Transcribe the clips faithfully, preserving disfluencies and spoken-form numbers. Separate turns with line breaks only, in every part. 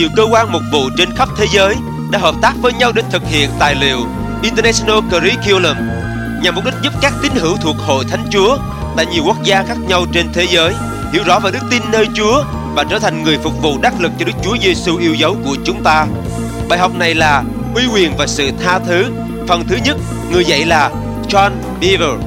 cơ quan mục vụ trên khắp thế giới đã hợp tác với nhau để thực hiện tài liệu International Curriculum nhằm mục đích giúp các tín hữu thuộc Hội Thánh Chúa tại nhiều quốc gia khác nhau trên thế giới hiểu rõ về đức tin nơi Chúa và trở thành người phục vụ đắc lực cho Đức Chúa Giêsu yêu dấu của chúng ta. Bài học này là uy quyền và sự tha thứ. Phần thứ nhất, người dạy là John Beaver.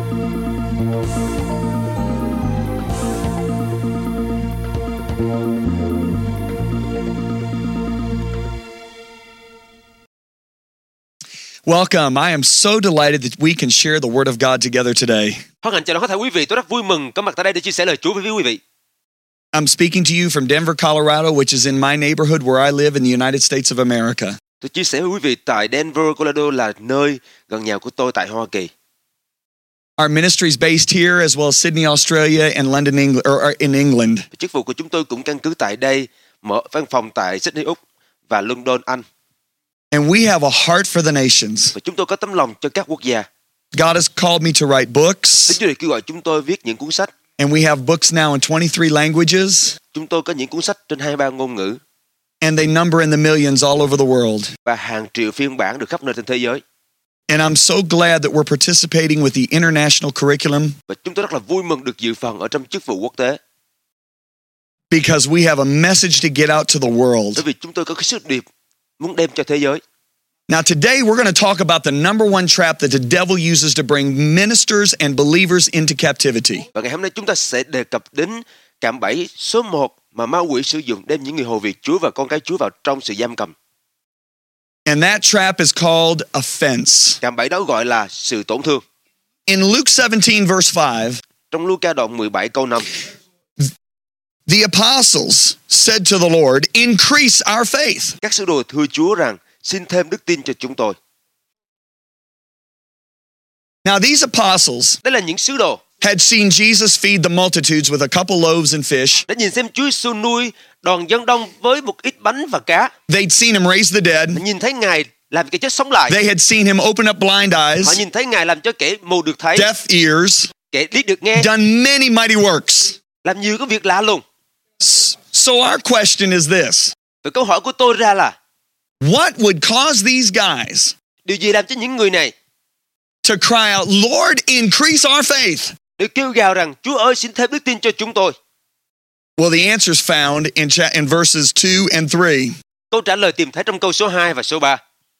Welcome. I am so delighted that we can share the Word of God together today.
Hân hạnh chào đón tất cả quý vị. Tôi rất vui mừng có mặt tại đây để chia sẻ lời Chúa với quý vị.
I'm speaking to you from Denver, Colorado, which is in my neighborhood where I live in the United States of America.
Tôi chia sẻ với quý vị tại Denver, Colorado là nơi gần nhà của tôi tại Hoa Kỳ.
Our ministry is based here as well as Sydney, Australia, and London, England, or in England.
Chức vụ của chúng tôi cũng căn cứ tại đây, mở văn phòng tại Sydney, Úc và London, Anh.
And we have a heart for the nations.
Và chúng tôi có tấm lòng cho các quốc gia.
God has called me to write books.
Đức Chúa đã kêu gọi chúng tôi viết những cuốn sách.
And we have books now in twenty-three languages.
Chúng tôi có những cuốn sách trên hai mươi ba ngôn ngữ.
And they number in the millions all over the world.
Và hàng triệu phiên bản được khắp nơi trên thế giới.
And I'm so glad that we're participating with the international curriculum.
Và chúng tôi rất là vui mừng được dự phần ở trong chức vụ quốc tế.
Because we have a message to get out to the world.
Bởi vì chúng tôi có cái sứ điệp muốn đem cho thế giới.
Now today we're going to talk about the number one trap that the devil uses to bring ministers and believers into captivity.
Và ngày hôm nay chúng ta sẽ đề cập đến cạm bẫy số một mà ma quỷ sử dụng đem những người hầu việc Chúa và con cái Chúa vào trong sự giam cầm.
And that trap is called offense.
Cạm bẫy đó gọi là sự tổn thương.
In Luke seventeen verse five,
trong Luca đoạn mười bảy câu năm,
the apostles said to the Lord, increase our faith.
Các sứ đồ thưa Chúa rằng, xin thêm đức tin cho chúng tôi.
Now these apostles
Đây là những sứ đồ
had seen Jesus feed the multitudes with a couple loaves and fish.
đã nhìn xem Chúa Giêsu nuôi đoàn dân đông với một ít bánh và cá.
They'd seen him raise the dead.
Nhìn thấy Ngài làm kẻ chết sống lại.
They had seen him open up blind eyes.
Họ nhìn thấy Ngài làm cho kẻ mù được thấy,
Deaf ears.
kẻ điếc được nghe.
Done many mighty works.
Làm nhiều cái việc lạ luôn.
So our question is this.
Và câu hỏi của tôi ra là,
what would cause these guys
điều gì làm cho những người này
to cry out, Lord, increase our faith?
để kêu gào rằng, Chúa ơi, xin thêm đức tin cho chúng tôi?
Well, the answer's found in cha- in verses two and three.
Câu trả lời tìm thấy trong câu số hai và số ba.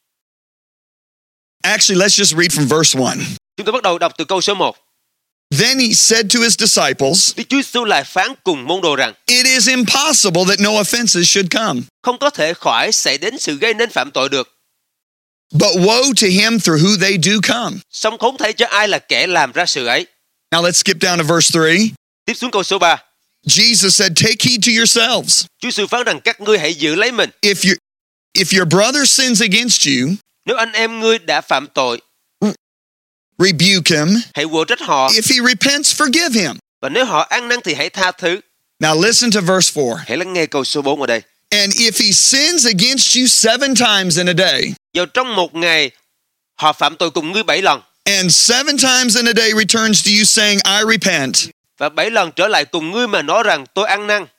Actually, let's just read from verse one.
Chúng tôi bắt đầu đọc từ câu số một.
Then he said to his disciples,
Đức Chúa Giêsu lại phán cùng môn đồ rằng,
it is impossible that no offenses should come.
không có thể khỏi xảy đến sự gây nên phạm tội được.
But woe to him through who they do come.
Song khốn thay cho ai là kẻ làm ra sự ấy.
Now let's skip down to verse three.
Tiếp xuống câu số ba.
Jesus said, take heed to yourselves.
Chúa Giêsu phán rằng các ngươi hãy giữ lấy mình.
If you, if your brother sins against you,
Nếu anh em ngươi đã phạm tội,
rebuke him.
hãy quở trách họ.
If he repents, forgive him.
Và nếu họ ăn năn thì hãy tha thứ.
Now listen to verse four.
Hãy lắng nghe câu số bốn ở đây.
And if he sins against you seven times in a day,
Vào trong một ngày họ phạm tội cùng ngươi bảy lần,
and seven times in a day returns to you saying, I repent,
và bảy lần trở lại cùng ngươi mà nói rằng tôi ăn năn,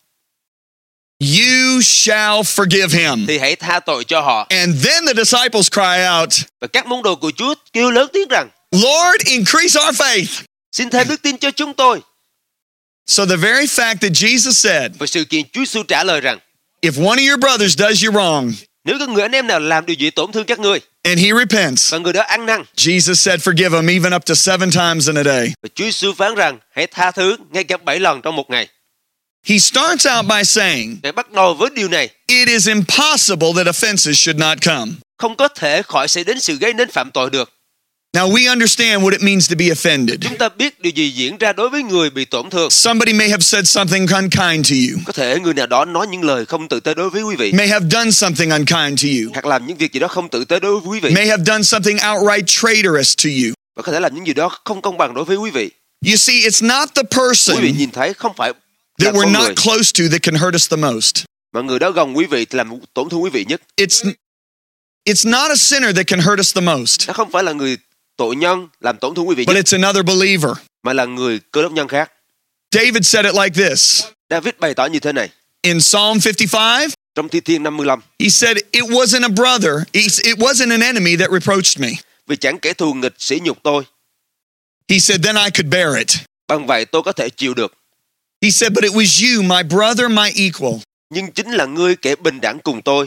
you shall forgive him.
thì hãy tha tội cho họ.
And then the disciples cry out,
Và các môn đồ của Chúa kêu lớn tiếng rằng,
Lord, increase our faith.
xin thêm đức tin cho chúng tôi.
So the very fact that Jesus said,
Và sự kiện Chúa Giêsu trả lời rằng,
if one of your brothers does you wrong,
nếu có người anh em nào làm điều gì tổn thương các ngươi,
and he repents,
và người đó ăn năn,
Jesus said, forgive him even up to seven times in a day.
và Chúa Giêsu phán rằng hãy tha thứ ngay cả bảy lần trong một ngày.
He starts out by saying,
Ngài bắt đầu với điều này,
it is impossible that offenses should not come.
không có thể khỏi xảy đến sự gây nên phạm tội được.
Now we understand what it means to be offended.
Chúng ta biết điều gì diễn ra đối với người bị tổn thương.
Somebody may have said something unkind to you,
Có thể người nào đó nói những lời không tử tế đối với quý vị,
may have done something unkind to you,
hoặc làm những việc gì đó không tử tế đối với quý vị,
may have done something outright traitorous to you.
và có thể làm những gì đó không công bằng đối với quý vị.
You see, it's not the
Quý vị
person
nhìn thấy không phải là
that we're
con
not
người,
close to that can hurt us the most.
mà người đó gần quý vị thì làm tổn thương quý vị nhất.
It's it's not a sinner that can hurt us the most,
Nó không phải là người tội nhân làm tổn thương quý vị
but
nhất,
it's another believer.
mà là người cơ đốc nhân khác.
David said it like this
David bày tỏ như thế này.
in Psalm fifty-five.
Trong Thi Thiên năm mươi lăm,
He said, it wasn't a brother. It it wasn't an enemy that reproached me.
vì chẳng kẻ thù nghịch sỉ nhục tôi,
He said, then I could bear it.
bằng vậy tôi có thể chịu được.
He said, but it was you, my brother, my equal,
Nhưng chính là ngươi kẻ bình đẳng cùng tôi,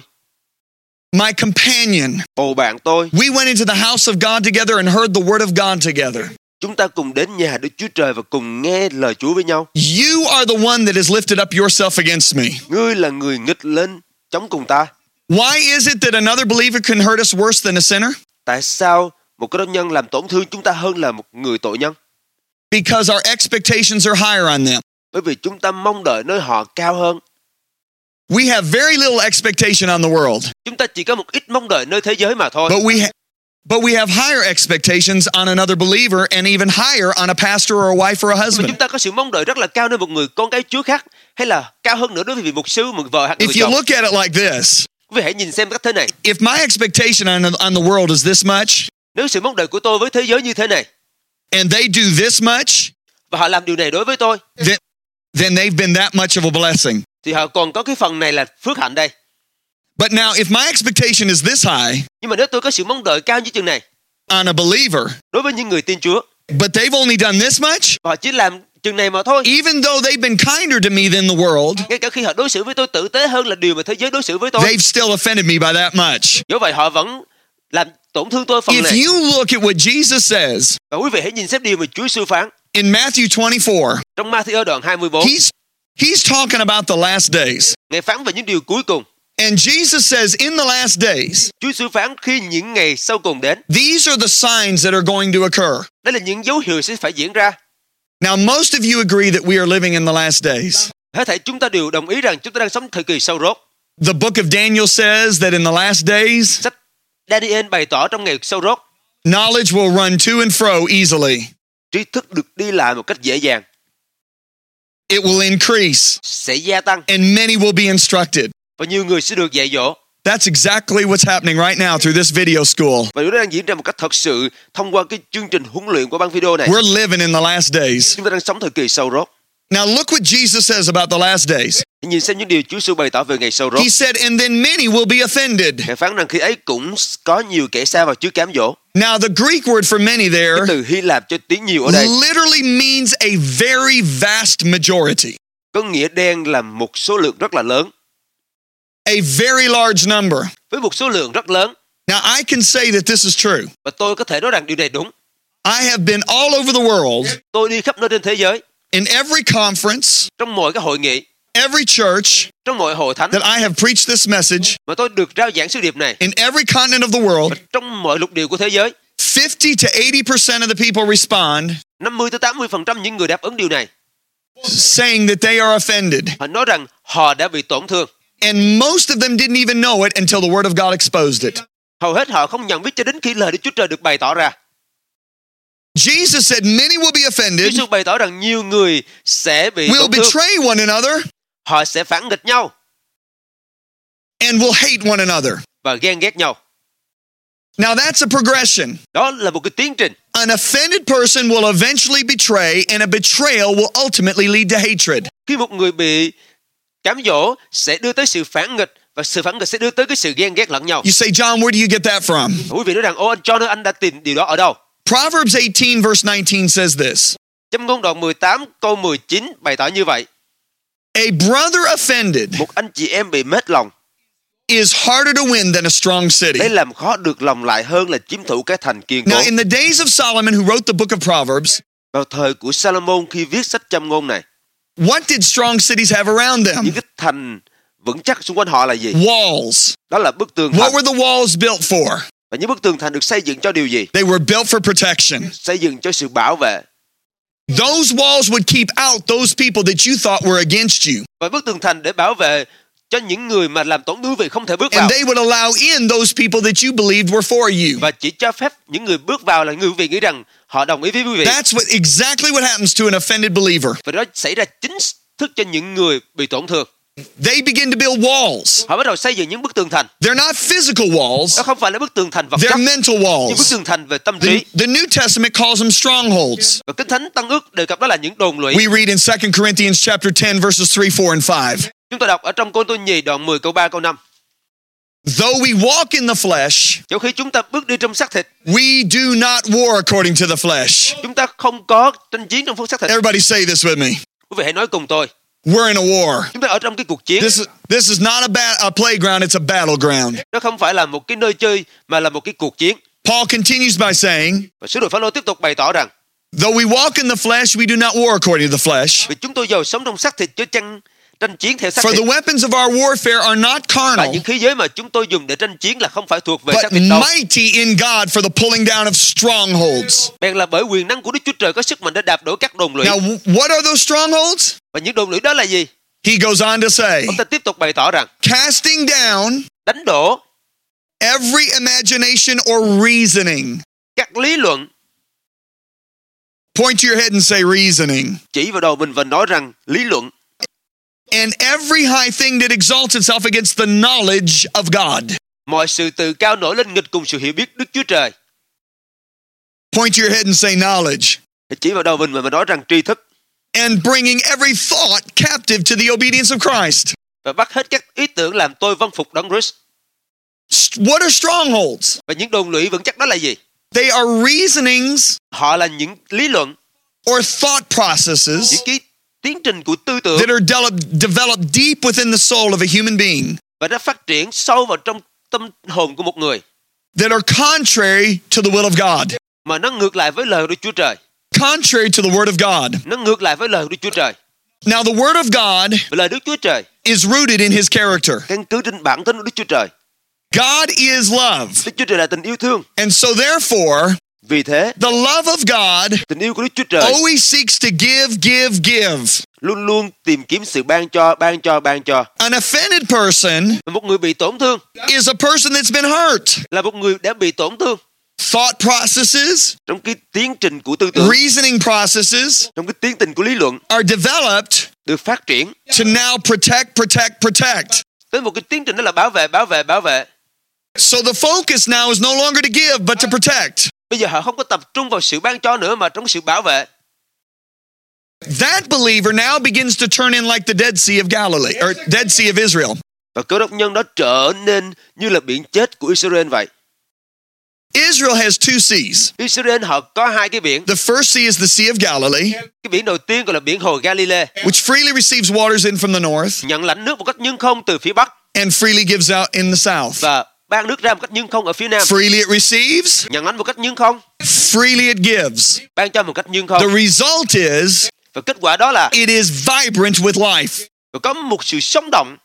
my companion.
bầu bạn tôi.
We went into the house of God together and heard the word of God together.
Chúng ta cùng đến nhà Đức Chúa Trời và cùng nghe lời Chúa với nhau.
You are the one that has lifted up yourself against me.
Ngươi là người nghịch lên chống cùng ta.
Why is it that another believer can hurt us worse than a sinner?
Tại sao một cái nhân làm tổn thương chúng ta hơn là một người tội nhân?
Because our expectations are higher on them.
Bởi vì chúng ta mong đợi nơi họ cao hơn.
We have very little expectation on the world,
Chúng ta chỉ có một ít mong đợi nơi thế giới mà thôi.
but we ha- but we have higher expectations on another believer and even higher on a pastor or a wife or a
Mà
husband.
chúng ta có sự mong đợi rất là cao nơi một người con cái Chúa khác, hay là cao hơn nữa đối với vị mục sư, một vợ hoặc người
If you
chồng.
look at it like this,
Quý vị hãy nhìn xem cách thế này.
if my expectation on, on the world is this much,
Nếu sự mong đợi của tôi với thế giới như thế này,
and they do this much,
và họ làm điều này đối với tôi,
then, then they've been that much of a blessing.
thì họ còn có cái phần này là phước hạnh đây.
But now, if my expectation is this high
Nhưng mà nếu tôi có sự mong đợi cao như chừng này
on a believer,
đối với những người tin Chúa,
but they've only done this much,
và họ chỉ làm chừng này mà thôi,
even though they've been kinder to me than the world,
ngay cả khi họ đối xử với tôi tử tế hơn là điều mà thế giới đối xử với tôi,
they've still offended me by that much.
do vậy họ vẫn làm tổn thương tôi phần
If
này.
you look at what Jesus says
Và quý vị hãy nhìn xem điều mà Chúa Giêsu phán
in Matthew twenty-four,
trong Ma-thi-ơ đoạn hai mươi bốn.
he's he's talking about the last days.
Ngài phán về những điều cuối cùng.
And Jesus says in the last days,
Chúa Giêsu phán khi những ngày sau cùng đến,
these are the signs that are going to occur.
đây là những dấu hiệu sẽ phải diễn ra.
Now, most of you agree that we are living in the last days.
Hết thảy chúng ta đều đồng ý rằng chúng ta đang sống thời kỳ sâu rốt.
The book of Daniel says that in the last days,
Sách Daniel bày tỏ trong ngày sâu rốt,
knowledge will run to and fro easily.
trí thức được đi lại một cách dễ dàng,
It will increase,
sẽ gia tăng,
and many will be instructed.
và nhiều người sẽ được dạy dỗ.
That's exactly what's happening right now through this video school.
Và điều đó đang diễn ra một cách thật sự thông qua cái chương trình huấn luyện của băng video này.
We're living in the last days.
Chúng ta đang sống thời kỳ sâu rốt.
Now, look what Jesus says about the last days.
Hãy nhìn xem những điều Chúa Giêsu bày tỏ về ngày sâu rốt.
He said, and then many will be offended.
Ngài phán rằng khi ấy cũng có nhiều kẻ xa vào trước cám dỗ.
Now, the Greek word for many
Cái
there
từ Hy Lạp cho tiếng nhiều ở đây
literally means a very vast majority,
có nghĩa đen là một số lượng rất là lớn,
a very large number.
với một số lượng rất lớn.
Now, I can say that this is true.
Và tôi có thể nói rằng điều này đúng.
I have been all over the world,
Tôi đi khắp nơi trên thế giới,
in every conference,
trong mọi cái hội nghị,
every church
trong mọi hội thánh
that I have preached this message,
mà tôi được rao giảng sứ điệp này,
in every continent of the world,
và trong mọi lục địa của thế giới,
fifty to eighty percent of the people respond
năm mươi tới tám mươi phần trăm những người đáp ứng điều này,
saying that they are offended.
họ nói rằng họ đã bị tổn thương.
And most of them didn't even know it until the Word of God exposed it.
Hầu hết họ không nhận biết cho đến khi lời Đức Chúa Trời được bày tỏ ra.
Jesus said many will be
Chúa
offended,
Giêsu bày tỏ rằng nhiều người sẽ bị
will
tổn thương,
betray one another,
họ sẽ phản nghịch nhau
and will hate one another.
và ghen ghét nhau.
Now that's a progression.
Đó là một cái tiến trình.
An offended person will eventually betray, and a betrayal will ultimately lead to hatred.
Khi một người bị cám dỗ sẽ đưa tới sự phản nghịch, và sự phản nghịch sẽ đưa tới cái sự ghen ghét lẫn nhau.
You say, John, where do you get that from?
Quý vị nói rằng, ô anh John ơi, anh đã tìm điều đó ở đâu?
Proverbs eighteen verse nineteen says this.
Châm ngôn đoạn mười tám câu mười chín bày tỏ như vậy.
A brother offended
Một anh chị em bị mết lòng,
is harder to win than a strong city.
để làm khó được lòng lại hơn là chiếm thủ cái thành kiên cố.
Now, in the days of Solomon, who wrote the book of Proverbs,
Vào thời của Salomon khi viết sách châm ngôn này,
what did strong cities have around them?
những cái thành vững chắc xung quanh họ là gì?
Walls.
Đó là bức tường
What
thành.
were the walls built for?
Và những bức tường thành được xây dựng cho điều gì?
They were built for protection.
Xây dựng cho sự bảo vệ.
Those walls would keep out those people that you thought were against you.
Và bức tường thành để bảo vệ cho những người mà làm tổn thương vị không thể bước vào.
And they would allow in those people that you believed were for you.
Và chỉ cho phép những người bước vào là người quý vị nghĩ rằng họ đồng ý với quý vị.
That's what exactly what happens to an offended believer.
Và đó xảy ra chính thức cho những người bị tổn thương.
They begin to build walls.
Họ bắt đầu xây dựng những bức tường thành.
They're not physical walls.
Đó không phải là bức tường thành vật
They're
chất,
mental
nhưng bức
walls.
tường thành về tâm
The,
trí.
the New Testament calls them strongholds.
Và Kinh Thánh Tăng Ước đề cập đó là những đồn lũy.
We read in Second Corinthians chapter ten verses three, four, and five.
Chúng ta đọc ở trong Cô-rinh-tô nhì đoạn mười câu ba câu năm.
Though we walk in the flesh,
Dẫu khi chúng ta bước đi trong xác thịt,
we do not war according to the flesh.
chúng ta không có tranh chiến trong phương xác thịt.
Everybody say this with me.
Quý vị hãy nói cùng tôi.
We're in a war.
Chúng ta ở trong cái cuộc chiến.
This is, this is not a, ba- a playground, it's a battleground.
Nó không phải là một cái nơi chơi mà là một cái cuộc chiến.
Paul continues by saying,
Và sứ đồ Phao-lô tiếp tục bày tỏ rằng,
though we walk in the flesh, we do not war according to the flesh.
vì chúng tôi giàu sống trong xác thịt chứ tranh tranh chiến theo xác
For
thịt.
the weapons of our warfare are not
Và
carnal,
những khí giới mà chúng tôi dùng để tranh chiến là không phải thuộc về
but
xác thịt đâu.
mighty in God for the pulling down of strongholds.
Bèn là bởi quyền năng của Đức Chúa Trời có sức mạnh để đạp đổ các đồn lũy.
Now, w- what are those strongholds?
Và những đồn lũy đó là gì?
He goes on to say,
Ông ta tiếp tục bày tỏ rằng,
casting down
đánh đổ
every imagination or reasoning.
các lý luận.
Point to your head and say reasoning.
Chỉ vào đầu mình và nói rằng lý luận.
And every high thing that exalts itself against the knowledge of God.
Mọi sự tự cao nổi lên nghịch cùng sự hiểu biết Đức Chúa Trời.
Point to your head and say knowledge.
Chỉ vào đầu mình và nói rằng tri thức.
And bringing every thought captive to the obedience of Christ.
Và bắt hết các ý tưởng làm tôi vâng phục Đấng Christ.
What are strongholds?
Và những đồn lũy vững chắc đó là gì?
They are reasonings
Họ là những lý luận,
or thought processes
những cái tiến trình của tư tưởng
that are de- developed deep within the soul of a human being
và nó phát triển sâu vào trong tâm hồn của một người
that are contrary to the will of God,
mà nó ngược lại với lời của Đức Chúa Trời.
contrary to the word of God.
Nó ngược lại với lời của Đức Chúa Trời.
Now, the word of God
Và lời Đức Chúa Trời
is rooted in his character.
căn cứ trên bản tính của Đức Chúa Trời.
God is love.
Đức Chúa Trời là tình yêu thương.
And so therefore,
Vì thế,
the love of God
tình yêu của Đức Chúa Trời
always seeks to give, give, give.
luôn luôn tìm kiếm sự ban cho, ban cho, ban cho.
An offended person
Và một người bị tổn thương
is a person that's been hurt.
là một người đã bị tổn thương
Thought processes,
trong cái tiến trình của tư tưởng,
reasoning processes
trong cái tiến trình của lý luận
are developed
được phát triển
to now protect, protect, protect.
tới một cái tiến trình đó là bảo vệ, bảo vệ, bảo vệ.
So the focus now is no longer to give, but to protect.
Bây giờ họ không có tập trung vào sự ban cho nữa mà trong sự bảo vệ.
That believer now begins to turn in like the Dead Sea of Galilee, or Dead Sea of Israel.
Và cơ đốc nhân đó trở nên như là biển chết của Israel vậy.
Israel has two seas.
Israel họ có hai cái biển.
The first sea is the Sea of Galilee,
Cái biển đầu tiên gọi là biển hồ Galilee,
which freely receives waters in from the north
nhận lãnh nước một cách nhưng không từ phía bắc
and freely gives out in the south.
và ban nước ra một cách nhưng không ở phía nam.
Freely it receives,
Nhận lãnh một cách nhưng không,
freely it gives.
ban cho một cách nhưng
The
không.
result is
Và kết quả đó là
it is vibrant with life,
và có một sự sống động,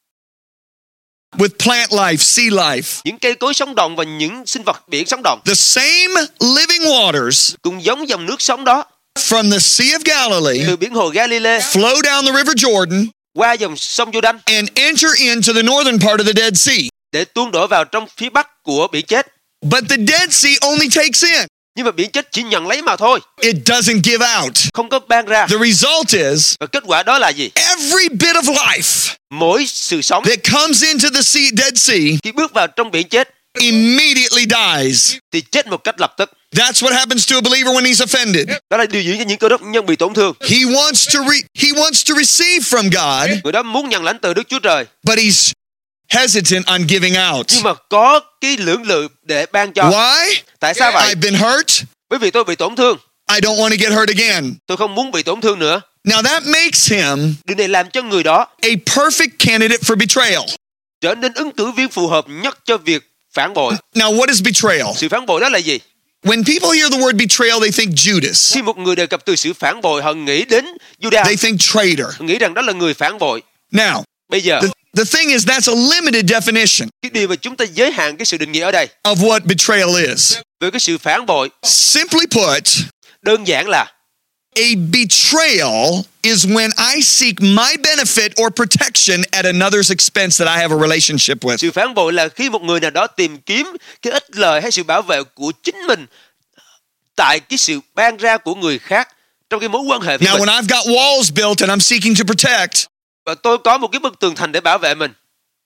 with plant life, sea life.
những cây cối sống động và những sinh vật biển sống động.
The same living waters
Cũng giống dòng nước sống đó
from the Sea of Galilee
từ biển hồ Galilee
flow down the River Jordan
qua dòng sông Giô-đanh
and enter into the northern part of the Dead Sea.
để tuôn đổ vào trong phía bắc của biển chết.
But the Dead Sea only takes in.
Nhưng mà biển chết chỉ nhận lấy mà thôi,
It doesn't give out.
không có ban ra.
The result is
Và kết quả đó là gì?
every bit of life
Mỗi sự sống
that comes into the sea, Dead Sea
khi bước vào trong biển chết
immediately dies.
thì chết một cách lập tức.
That's what happens to a believer when he's offended.
Đó là điều diễn cho những cơ đốc nhân bị tổn thương.
He wants to re- he wants to receive from God,
Người đó muốn nhận lãnh từ Đức Chúa Trời,
but he's hesitant on giving out.
nhưng mà có cái lưỡng lự để ban cho.
Why?
Tại sao vậy?
I've been hurt.
Bởi vì tôi bị tổn thương,
I don't want to get hurt again.
tôi không muốn bị tổn thương nữa.
Now that makes him
Điều này làm cho người đó
a perfect candidate for betrayal.
trở nên ứng cử viên phù hợp nhất cho việc phản bội.
Now what is betrayal?
Sự phản bội đó là gì?
When people hear the word betrayal, they think Judas.
Khi một người đề cập từ sự phản bội, họ nghĩ đến Judas,
They think traitor.
họ nghĩ rằng đó là người phản bội.
Now,
Bây giờ,
the, the thing is that's a limited definition
cái điều mà chúng ta giới hạn cái sự định nghĩa ở đây
of what betrayal is.
về cái sự phản bội,
Simply put,
đơn giản là
a betrayal is when I seek my benefit or protection at another's expense that I have a relationship with.
sự phản bội là khi một người nào đó tìm kiếm cái ích lợi hay sự bảo vệ của chính mình tại cái sự ban ra của người khác trong cái mối quan hệ với
Now,
mình.
when I've got walls built and I'm seeking to protect,
Và tôi có một cái bức tường thành để bảo vệ mình.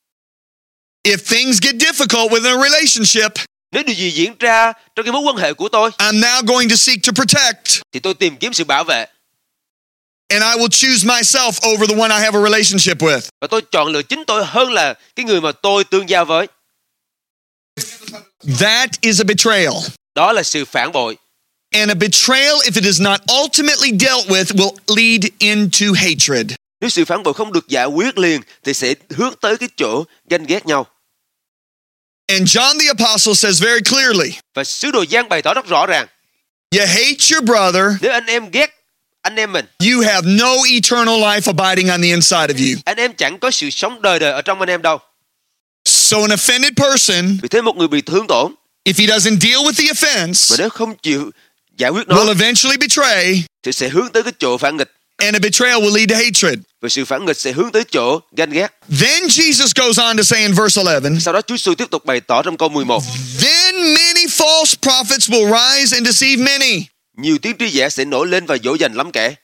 if things get difficult within a relationship,
Nếu điều gì diễn ra trong cái mối quan hệ của tôi
I'm now going to seek to protect.
thì tôi tìm kiếm sự bảo vệ.
And I will choose myself over the one I have a relationship with.
Và tôi chọn lựa chính tôi hơn là cái người mà tôi tương giao với.
That is a betrayal.
Đó là sự phản bội.
And a betrayal, if it is not ultimately dealt with, will lead into hatred.
Nếu sự phản bội không được giải quyết liền thì sẽ hướng tới cái chỗ ganh ghét nhau.
And John the Apostle says very clearly,
Và sứ đồ Giăng bày tỏ rất rõ ràng,
you hate your brother,
nếu anh em ghét anh em mình,
you have no eternal life abiding on the inside of you.
anh em chẳng có sự sống đời đời ở trong anh em đâu.
So an offended person,
Vì thế một người bị thương tổn,
if he doesn't deal with the
mà
offense,
nếu không chịu giải quyết nó
will eventually betray,
thì sẽ hướng tới cái chỗ phản nghịch.
and a betrayal will lead to hatred.
Và sự phản nghịch sẽ hướng tới chỗ ganh ghét.
Then Jesus goes on to say in verse eleven,
Sau đó Chúa Giêsu tiếp tục bày tỏ trong câu mười một,
then many false prophets will rise and deceive many.
nhiều tiên tri giả sẽ nổi lên và dỗ dành lắm kẻ.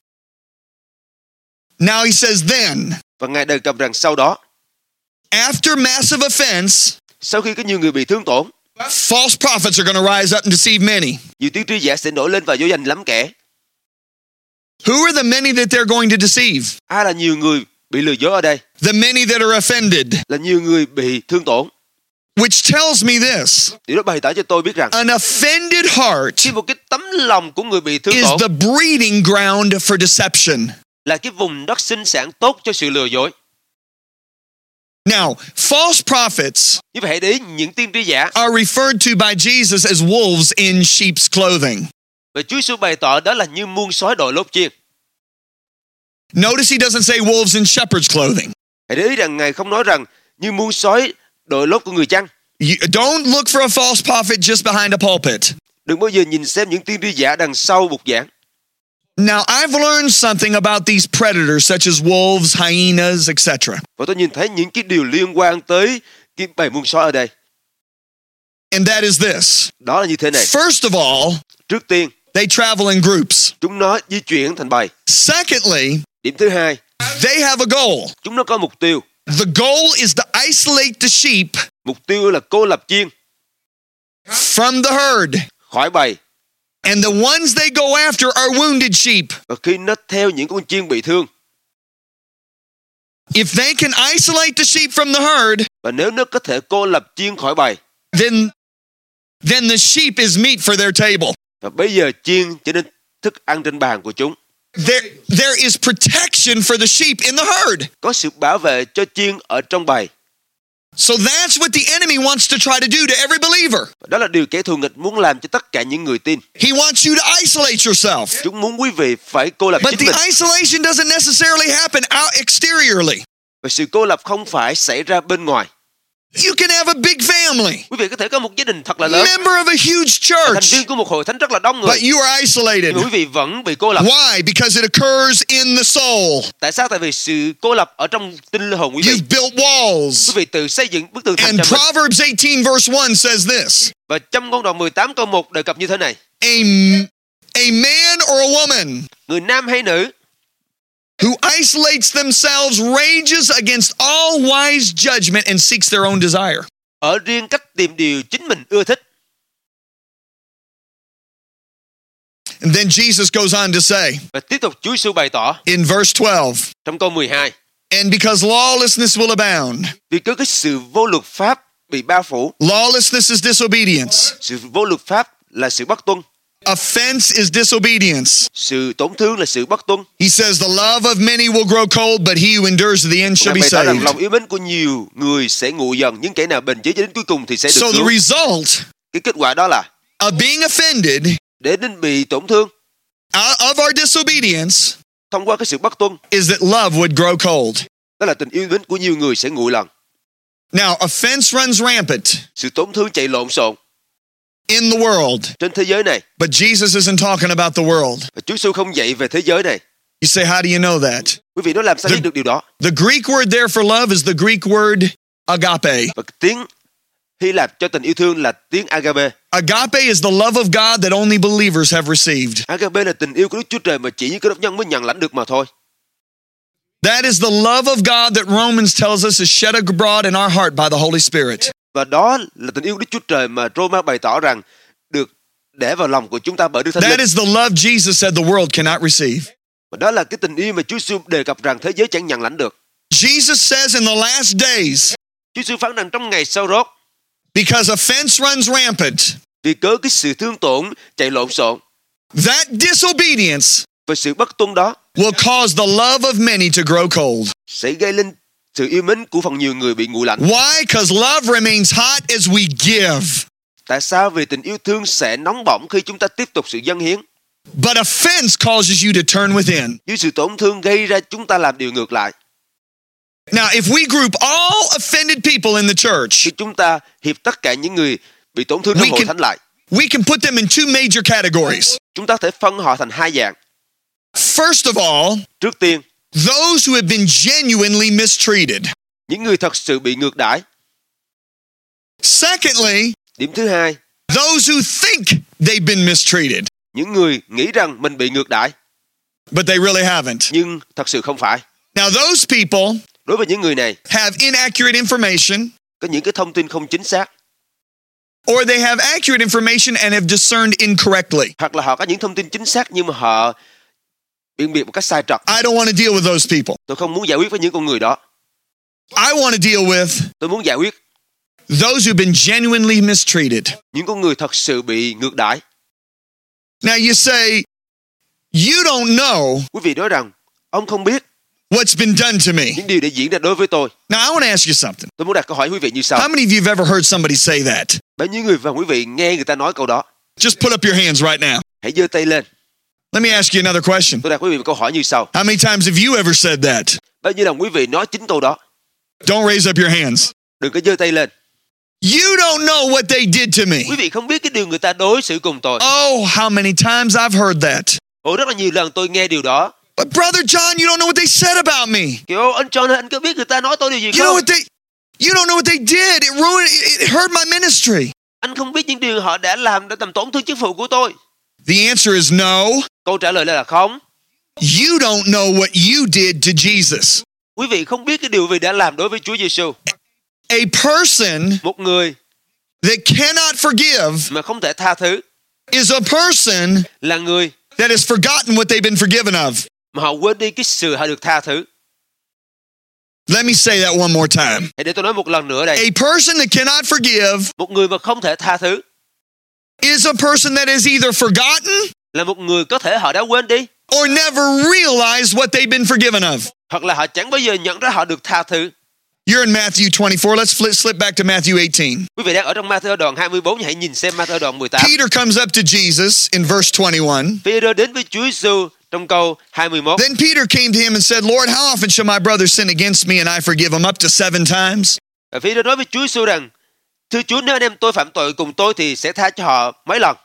Now he says then,
Và Ngài đề cập rằng sau đó,
after massive offense,
sau khi có nhiều người bị thương tổn,
false prophets are going to rise up and deceive many.
nhiều tiên tri giả sẽ nổi lên và dỗ dành lắm kẻ.
Who are the many that they're going to deceive?
Ai là nhiều người bị lừa dối ở đây?
The many that are offended.
Là nhiều người bị thương tổn.
Which tells me this.
Điều đó bày tỏ cho tôi biết rằng
An offended heart
khi một cái tấm lòng của người bị thương
is
tổn
the breeding ground for deception.
là cái vùng đất sinh sản tốt cho sự lừa dối.
Now, false prophets
Như vậy hãy để ý những tiên tri giả
are referred to by Jesus as wolves in sheep's clothing.
và Chúa Giêsu bày tỏ đó là như muôn sói đội lốt chiên.
Notice he doesn't say wolves in shepherd's clothing.
Hãy để ý rằng Ngài không nói rằng như muôn sói đội lốt của người chăn.
You don't look for a false prophet just behind a pulpit.
Đừng bao giờ nhìn xem những tiên tri giả đằng sau bục giảng.
Now, I've learned something about these predators such as wolves, hyenas, et cetera.
Và tôi nhìn thấy những cái điều liên quan tới cái bầy muôn sói ở đây.
And that is this.
Đó là như thế này.
First of all,
Trước tiên,
they travel in groups.
chúng nó di chuyển thành bầy.
Secondly,
Điểm thứ hai,
they have a goal.
chúng nó có mục tiêu.
The goal is to isolate the sheep
Mục tiêu là cô lập chiên
from the herd.
khỏi bầy.
And the ones they go after are wounded sheep.
Và khi nó theo những con chiên bị thương,
If they can isolate the sheep from the herd,
và nếu nó có thể cô lập chiên khỏi bầy,
then, then the sheep is meat for their table.
và bây giờ chiên trở nên thức ăn trên bàn của chúng.
There, there is protection for the sheep in the herd.
Có sự bảo vệ cho chiên ở trong bầy.
So that's what the enemy wants to try to do to every believer.
Đó là điều kẻ thù nghịch muốn làm cho tất cả những người tin.
He wants you to isolate yourself.
Chúng muốn quý vị phải cô lập
But
chính mình.
the isolation doesn't necessarily happen out exteriorly.
Và sự cô lập không phải xảy ra bên ngoài.
You can have a big family,
Quý vị có thể có một gia đình thật là lớn,
member of a huge
thành
church,
viên của một hội thánh rất là đông người,
but you are isolated.
nhưng mà quý vị vẫn bị cô lập.
Why? Because it occurs in the soul.
Tại sao? Tại vì sự cô lập ở trong tinh linh hồn quý vị.
You've built walls.
Quý vị tự xây dựng bức tường thành
And
cho mình.
Proverbs eighteen verse one says this.
Và trong công đoạn mười tám câu một đề cập như thế này:
A, a man or a woman
người nam hay nữ
who isolates themselves rages against all wise judgment and seeks their own desire.
ở riêng cách tìm điều chính mình ưa thích.
And then Jesus goes on to say
Và tiếp tục Chúa Giêsu bày tỏ
in verse twelve,
trong câu mười hai:
and because lawlessness will abound.
vì cứ cái sự vô luật pháp bị bao phủ.
Lawlessness is disobedience.
Sự vô luật pháp là sự bất tuân.
Offense is disobedience.
Sự tổn thương là sự bất tuân.
He says the love of many will grow cold, but he who endures to the end shall
Ngài
be
bày tỏ rằng
saved.
lòng yêu mến của nhiều người sẽ nguội dần, nhưng kẻ nào bền chí cho đến cuối cùng thì sẽ được
So the
cứu.
result
Cái kết quả đó là
of being offended
để đến bị tổn thương
out of our disobedience
thông qua cái sự bất tuân,
is that love would grow cold.
đó là tình yêu mến của nhiều người sẽ nguội lần.
Now, offense runs rampant
Sự tổn thương chạy lộn xộn
in the world,
trên thế giới này,
but Jesus isn't talking about the world.
và Chúa Giêsu không dạy về thế giới này.
You say, how do you know that?
Quý vị nói làm sao biết được điều đó?
The Greek word there for love is the Greek word agape.
Và tiếng Hy Lạp cho tình yêu thương là tiếng agape.
Agape is the love of God that only believers have received.
Agape là tình yêu của Đức Chúa Trời mà chỉ những cơ đốc nhân mới nhận lãnh được mà thôi.
That is the love of God that Romans tells us is shed abroad in our heart by the Holy Spirit.
Và đó là tình yêu Đức Chúa Trời mà Roma bày tỏ rằng được để vào lòng của chúng ta bởi Đức Thánh
That
Linh.
is the love Jesus said the world cannot receive.
Và đó là cái tình yêu mà Chúa Giêsu đề cập rằng thế giới chẳng nhận lãnh được.
Jesus says in the last days,
Chúa Giêsu phán rằng trong ngày sau rốt,
because offense runs rampant,
vì cớ cái sự thương tổn chạy lộn xộn,
that disobedience
và sự bất tuân đó
will cause the love of many to grow cold.
sẽ gây lên sự yêu mến của phần nhiều người bị nguội lạnh.
Why? Because love remains hot as we give.
Tại sao? Vì tình yêu thương sẽ nóng bỏng khi chúng ta tiếp tục sự dâng hiến.
But offense causes you to turn within.
Dưới sự tổn thương gây ra chúng ta làm điều ngược lại.
Now, if we group all offended people in the church,
Khi chúng ta hiệp tất cả những người bị tổn thương trong
We
hội
can-
thánh lại,
we can put them in two major categories.
chúng ta có thể phân họ thành hai dạng.
First of all,
Trước tiên,
those who have been genuinely mistreated.
những người thật sự bị ngược đãi.
Secondly,
Điểm thứ hai,
those who think they've been mistreated,
những người nghĩ rằng mình bị ngược đãi
but they really haven't.
nhưng thật sự không phải.
Now, those people
Đối với những người này,
have inaccurate information,
có những cái thông tin không chính xác,
or they have accurate information and have discerned incorrectly.
hoặc là họ có những thông tin chính xác nhưng mà họ biện biệt một cách sai trật.
I don't want to deal with those people.
Tôi không muốn giải quyết với những con người đó.
I want to deal with
Tôi muốn giải quyết
those who've been genuinely mistreated.
những con người thật sự bị ngược đãi.
Now, you say, you don't know
Quý vị nói rằng ông không biết
what's been done to me.
những điều đã diễn ra đối với tôi.
Now, I want to ask you something.
Tôi muốn đặt câu hỏi quý vị như
How
sau.
many of you have ever heard somebody say that?
Bao nhiêu người và quý vị nghe người ta nói câu đó?
Just put up your hands right now.
Hãy giơ tay lên.
Let me ask you another question.
Tôi đặt quý vị một câu hỏi như sau.
How many times have you ever said that?
Bao nhiêu lần quý vị nói chính câu đó?
Don't raise up your hands.
Đừng có giơ tay lên.
You don't know what they did to me.
Quý vị không biết cái điều người ta đối xử cùng tôi.
Oh, how many times I've heard that.
Ồ, rất là nhiều lần tôi nghe điều đó.
But Brother John, you don't know what they said about me.
Kiểu anh John, anh có biết người ta nói tôi điều gì
You know
không?
what they You don't know what they did. It ruined it, it hurt my ministry.
Anh không biết những điều họ đã làm đã làm tổn thương chức vụ của tôi.
The answer is no.
Câu trả lời là không.
You don't know what you did to Jesus.
Quý vị không biết cái điều quý vị đã làm đối với Chúa Giêsu.
A person
Một người
that cannot forgive
mà không thể tha thứ
is a person
là người
that has forgotten what they've been forgiven of.
mà họ quên đi cái sự họ được tha thứ.
Let me say that one more time.
Hãy để tôi nói một lần nữa đây.
A person that cannot forgive
Một người mà không thể tha thứ
is a person that has either forgotten
là một người có thể họ đã quên đi,
or never realized what they've been forgiven of.
hoặc là họ chẳng bao giờ nhận ra họ được tha thứ.
You're in Matthew twenty-four. Let's flip, slip back to Matthew eighteen.
Quý vị đang ở trong Ma-thi-ơ đoạn hai mươi bốn, hãy nhìn xem Ma-thi-ơ đoạn mười tám.
Peter comes up to Jesus in verse twenty-one.
Phi-e-rơ đến với Chúa Giêsu trong câu hai mươi mốt.
Then Peter came to him and said, Lord, how often shall my brother sin against me and I forgive him? Up to seven times?
Và Phi-e-rơ nói với Chúa Giêsu rằng: Thưa Chúa, nếu anh em tôi phạm tội cùng tôi thì sẽ tha cho họ mấy lần.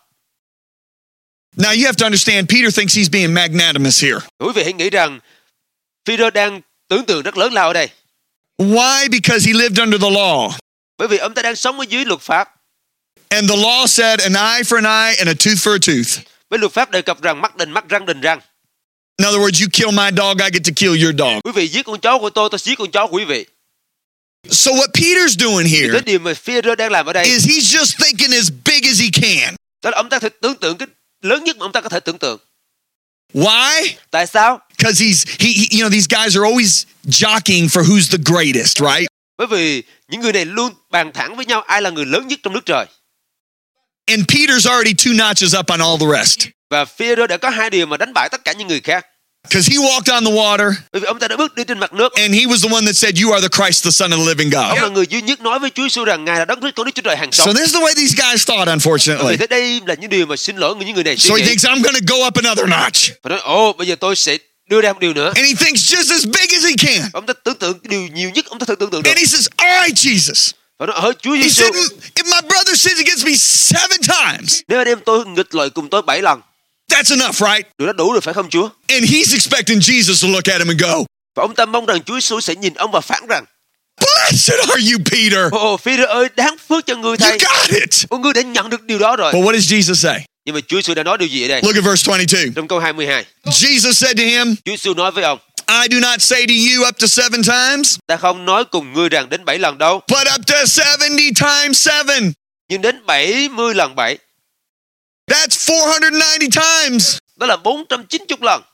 Now you have to understand, Peter thinks he's being magnanimous here.
Quý vị hãy nghĩ rằng Phi-e-rơ đang tưởng tượng rất lớn lao ở đây.
Why? Because he lived under the law.
Bởi vì ông ta đang sống ở dưới luật pháp.
And the law said an eye for an eye and a tooth for a tooth.
Với luật pháp đề cập rằng mắt đền mắt, răng đền răng.
In other words, you kill my dog, I get to kill your dog.
Quý vị giết con chó của tôi, tôi giết con chó của quý vị.
So what Peter's doing
Thì
here
cái điều mà Phi-e-rơ đang làm ở đây
is he's just thinking as big as he can.
đó là ông ta thể tưởng tượng cái lớn nhất mà ông ta có thể tưởng tượng.
Why?
Tại sao?
Because he's he, he you know these guys are always jockeying for who's the greatest, right?
Bởi vì những người này luôn bàn thẳng với nhau ai là người lớn nhất trong nước trời.
And Peter's already two notches up on all the rest.
Và Phi-e-rơ đã có hai điều mà đánh bại tất cả những người khác.
Because he walked on the water
Bởi vì ông ta đã bước đi trên mặt nước.
and he was the one that said, you are the Christ, the Son of the living
Ông là
God.
người duy nhất nói với Chúa Giêsu rằng Ngài là Đấng Christ, con Đức Chúa Trời hàng
So
sống.
this is the way these guys thought,
Vì
unfortunately.
thế đây là những điều mà xin lỗi những người này suy
So he
nghĩ.
thinks, I'm going to go up another notch.
Và nói, ồ, bây giờ tôi sẽ đưa ra một điều nữa.
And he thinks just as big as he can.
Ông ta tưởng tượng cái điều nhiều nhất ông ta thể tưởng tượng được.
And he says, all right, Jesus.
Và nói, hỡi Chúa
He
Giêsu,
said, if my brother sins against me seven times,
nếu anh em tôi nghịch lợi cùng tôi bảy lần,
that's enough, right?
điều đó đủ rồi phải không Chúa?
And he's expecting Jesus to look at him and go,
Và ông ta mong rằng Chúa Giêsu sẽ nhìn ông và phán rằng:
blessed are you, Peter.
Ồ, Phi-e-rơ ơi, đáng phước cho người
You
thầy.
got it.
Ồ, ngươi đã nhận được điều đó rồi.
But what does Jesus say?
Nhưng mà Chúa Giêsu đã nói điều gì ở đây?
Look at verse twenty-two.
Trong câu hai mươi hai,
Jesus said to him,
Chúa Giêsu nói với ông:
I do not say to you up to seven times,
Ta không nói cùng ngươi rằng đến bảy lần đâu,
but up to seventy times seven.
nhưng đến bảy mươi lần bảy.
That's four hundred ninety times.
Đó là bốn trăm chín mươi lần.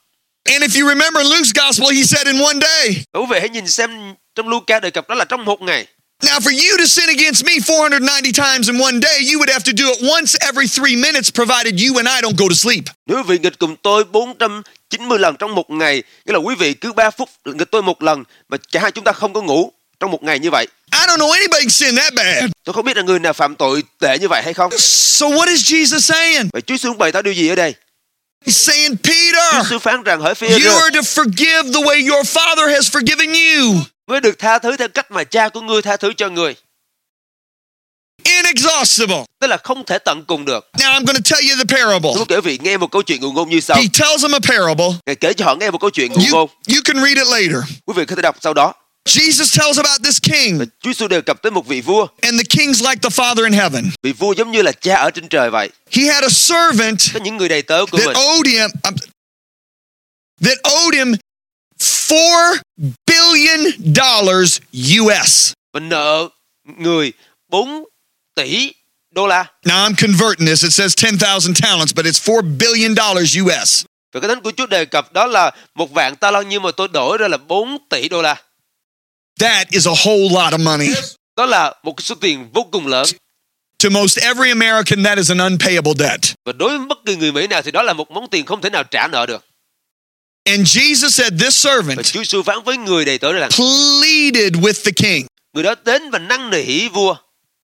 And if you remember in Luke's gospel, he said in one day.
Quý vị hãy nhìn xem trong Luca đề cập đó là trong một ngày.
Now, for you to sin against me four hundred ninety times in one day, you would have to do it once every three minutes, provided you and I don't go to sleep.
Nếu quý vị nghịch cùng tôi bốn trăm chín mươi lần trong một ngày, nghĩa là quý vị cứ ba phút nghịch tôi một lần, mà cả hai chúng ta không có ngủ trong một ngày như vậy.
I don't know anybody can sin that bad.
Tôi không biết là người nào phạm tội tệ như vậy hay không.
So what is Jesus saying?
Vậy Chúa Giêsu bày tỏ điều gì ở đây?
He's saying,
Chúa
Peter,
Giêsu phán rằng hỡi
you
Phi-e-rơ,
are to forgive the way your Father has forgiven you.
ngươi được tha thứ theo cách mà cha của ngươi tha thứ cho ngươi.
Inexhaustible.
Tức là không thể tận cùng được.
Now I'm going to tell you the parable.
Tôi kể quý vị nghe một câu chuyện ngụ ngôn như sau.
He tells them a parable.
Ngài kể cho họ nghe một câu chuyện ngụ
You,
ngôn.
you can read it later.
Quý vị có thể đọc sau đó.
Jesus tells about this king,
Và Chúa Giêsu đề cập tới một vị vua.
and the king's like the Father in heaven.
Vị vua giống như là cha ở trên trời vậy.
He had a servant
Có những người đầy tớ của
that
mình
owed him um, that owed him four billion dollars U S.
và nợ người bốn tỷ đô la.
Now I'm converting this. It says ten thousand talents, but it's four billion dollars U S.
Và cái thánh của Chúa đề cập đó là một vạn ta lăng, nhưng mà tôi đổi ra là bốn tỷ đô la.
That is a whole lot of money.
Đó là một cái số tiền vô cùng lớn.
To most every American, that is an unpayable debt.
Và đối với bất kỳ người Mỹ nào thì đó là một món tiền không thể nào trả nợ được.
And Jesus said this
Và
servant
Chúa Giêsu phán với người đầy tớ rằng
pleaded with the king
người đó đến và năn nỉ vua,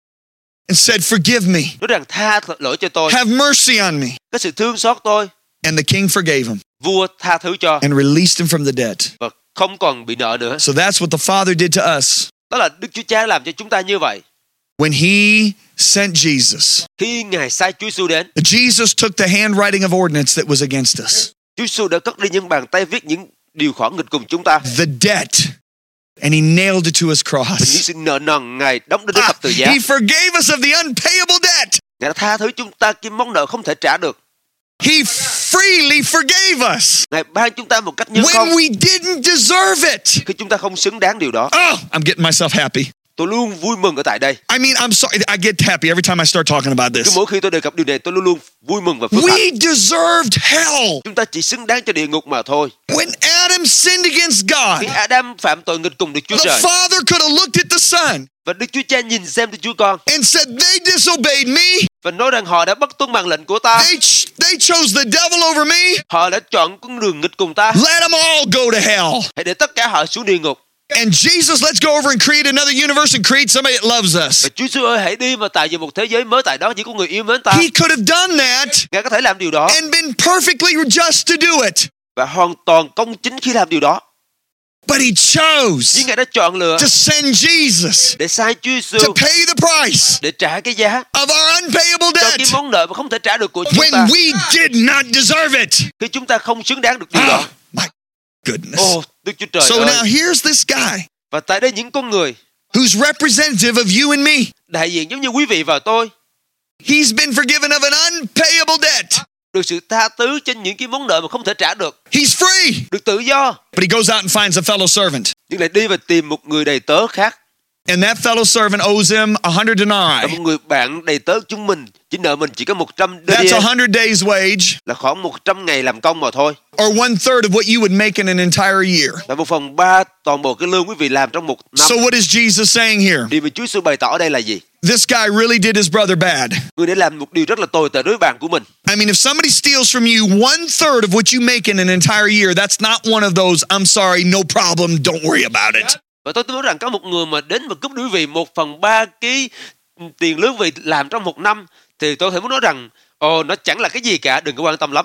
and said, forgive me,
nói rằng tha lỗi cho tôi,
have mercy on me.
có sự thương xót tôi.
And the king forgave him
Vua tha thứ cho
and released him from the debt.
và không còn bị nợ nữa.
So that's what the Father did to us.
Đó là Đức Chúa Cha làm cho chúng ta như vậy.
When he sent Jesus,
Khi Ngài sai Chúa Giêsu đến,
Jesus took the handwriting of ordinance that was against us,
Chúa Giêsu đã cất đi những bàn tay viết những điều khoản nghịch cùng chúng ta.
the debt, and he nailed it to his
Và những
cross.
sự nợ nần Ngài đóng đến
Ah,
thập tự giá.
he forgave us of the unpayable debt.
Ngài đã tha thứ chúng ta cái món nợ không thể trả được.
He freely forgave us
Ngài ban chúng ta một cách như
when
không,
we didn't deserve it.
khi chúng ta không xứng đáng điều đó.
Oh, I'm getting myself happy.
Tôi luôn vui mừng ở tại đây.
I mean, I'm sorry. I get happy every time I start talking about
Cứ
this.
mỗi khi tôi đề cập điều này, tôi luôn luôn vui mừng và phước hạnh.
We deserved hell.
Chúng ta chỉ xứng đáng cho địa ngục mà thôi.
When Adam sinned against
Khi
God,
Adam phạm tội nghịch cùng Đức Chúa
the
Trời,
Father could have looked at the Son
và Đức Chúa Cha nhìn xem Đức Chúa Con
and said, they disobeyed me.
và nói rằng họ đã bất tuân mạng lệnh của ta.
They, ch- they chose the devil over me.
Họ đã chọn con đường nghịch cùng ta.
Let them all go to hell.
Hãy để tất cả họ xuống địa ngục.
And Jesus, let's go over and create another universe and create somebody that loves us.
Và Chúa Giêsu ơi, hãy đi mà tạo dựng một thế giới mới, tại đó chỉ có người yêu mến ta.
He could have done that
Ngài có thể làm điều đó
and been perfectly just to do it.
và hoàn toàn công chính khi làm điều đó.
But he chose
Nhưng Ngài đã chọn lựa
to send Jesus
để sai Chúa Giêsu
to pay the price
để trả cái giá
of our unpayable
cho cái
debt
món nợ mà không thể trả được của chúng
when
ta,
we did not deserve it.
khi chúng ta không xứng đáng được điều đó.
Oh, my goodness.
Ồ, Đức Chúa Trời
So
ơi.
now here's this guy
Và tại đây những con người
who's representative of you and me.
đại diện giống như quý vị và tôi
He's been forgiven of an unpayable debt.
được sự tha thứ trên những cái món nợ mà không thể trả được,
He's free.
được tự do,
But he goes out and finds a fellow servant.
nhưng lại đi và tìm một người đầy tớ khác.
And that fellow servant owes him a hundred
Là
denarii.
một người bạn đầy tớ chúng mình chỉ nợ mình chỉ có một trăm
That's a
denarii,
hundred days' wage,
là khoảng một trăm ngày làm công mà thôi,
or one third of what you would make in an entire year.
là một phần ba toàn bộ cái lương quý vị làm trong một năm.
So what is Jesus saying here?
Điều mà Chúa Giêsu bày tỏ ở đây là gì?
This guy really did his brother bad.
Người đã làm một điều rất là tồi tệ đối với bạn của mình.
I mean, if somebody steals from you one third of what you make in an entire year, that's not one of those, I'm sorry, no problem, don't worry about it.
Và tôi nói rằng có một người mà đến và cướp quý vị một phần ba cái tiền lương vị làm trong một năm, thì tôi thể muốn nói rằng ồ, nó chẳng là cái gì cả, đừng có quan tâm lắm.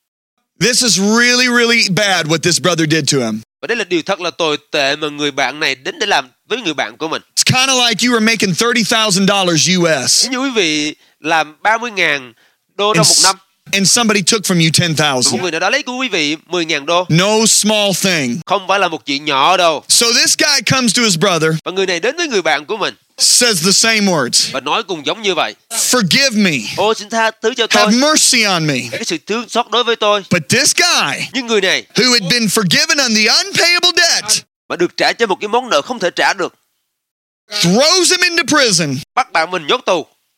This is really, really bad what this brother did to him.
Và đây là điều thật là tồi tệ mà người bạn này đến để làm với người bạn của mình.
It's kind of like you were making thirty thousand dollars U S
Nếu như quý vị làm ba mươi nghìn đô trong một năm,
and somebody took from you ten
và một
thousand.
người nào đó lấy của quý vị mười nghìn đô,
No small thing.
không phải là một chuyện nhỏ đâu.
So this guy comes to his brother,
Và người này đến với người bạn của mình
says the same words.
và nói cùng giống như vậy.
Forgive me.
Ô, xin tha thứ cho tôi,
Have mercy on me.
cái sự thương xót đối với tôi.
But this guy,
Nhưng người này
who had been forgiven on the unpayable debt,
mà được trả cho một cái món nợ không thể trả được,
throws him into prison,
bắt bạn mình nhốt tù,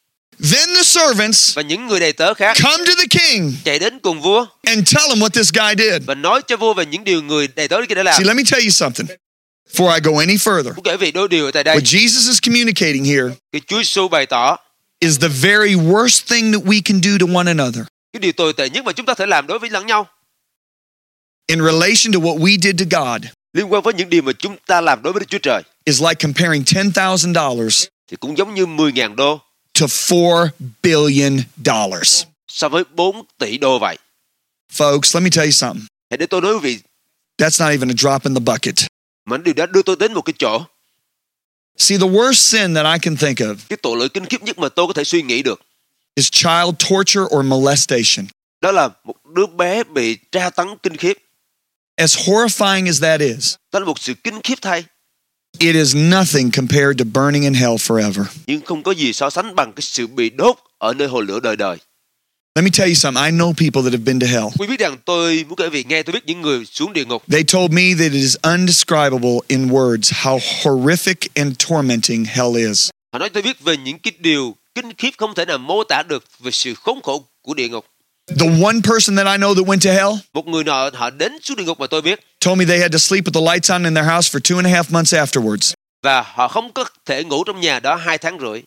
Then the servants
Và những người đầy tớ khác
come to the king
chạy đến cùng vua
and tell him what this guy did.
và nói cho vua về những điều người đầy tớ kia đã làm.
See, let me tell you something before I go any further.
Muốn kể về đôi điều tại đây.
What Jesus is communicating here
Cái Chúa Giêsu bày tỏ
is the very worst thing that we can do to one another
cái điều tồi tệ nhất mà chúng ta thể làm đối với lẫn nhau
in relation to what we did to God
liên quan với những điều mà chúng ta làm đối với Đức Chúa Trời
is like comparing ten thousand dollars
thì cũng giống như mười nghìn đô
to four billion dollars.
so với bốn tỷ đô vậy.
Folks, let me tell you something.
Hãy để tôi nói với vị,
That's not even a drop in the bucket.
mà điều đó đưa tôi đến một cái chỗ.
See, the worst sin that I can think of
Cái tội lỗi kinh khiếp nhất mà tôi có thể suy nghĩ được
is child torture or molestation.
đó là một đứa bé bị tra tấn kinh khiếp.
As horrifying as that is,
Đó là một sự kinh khiếp thay,
it is nothing compared to burning in hell forever.
nhưng không có gì so sánh bằng cái sự bị đốt ở nơi hồ lửa đời đời.
Let me tell you something. I know people that have been to hell.
Quý biết rằng tôi muốn kể vị nghe, tôi biết những người xuống địa ngục.
They told me that it is undescribable in words how horrific and tormenting hell is.
Họ nói tôi biết về những cái điều kinh khiếp không thể nào mô tả được về sự khốn khổ của địa ngục.
The one person that I know that went to hell
Một người nọ họ đến xuống địa ngục mà tôi biết,
told me they had to sleep with the lights on in their house for two and a half months afterwards.
và họ không có thể ngủ trong nhà đó hai tháng rưỡi.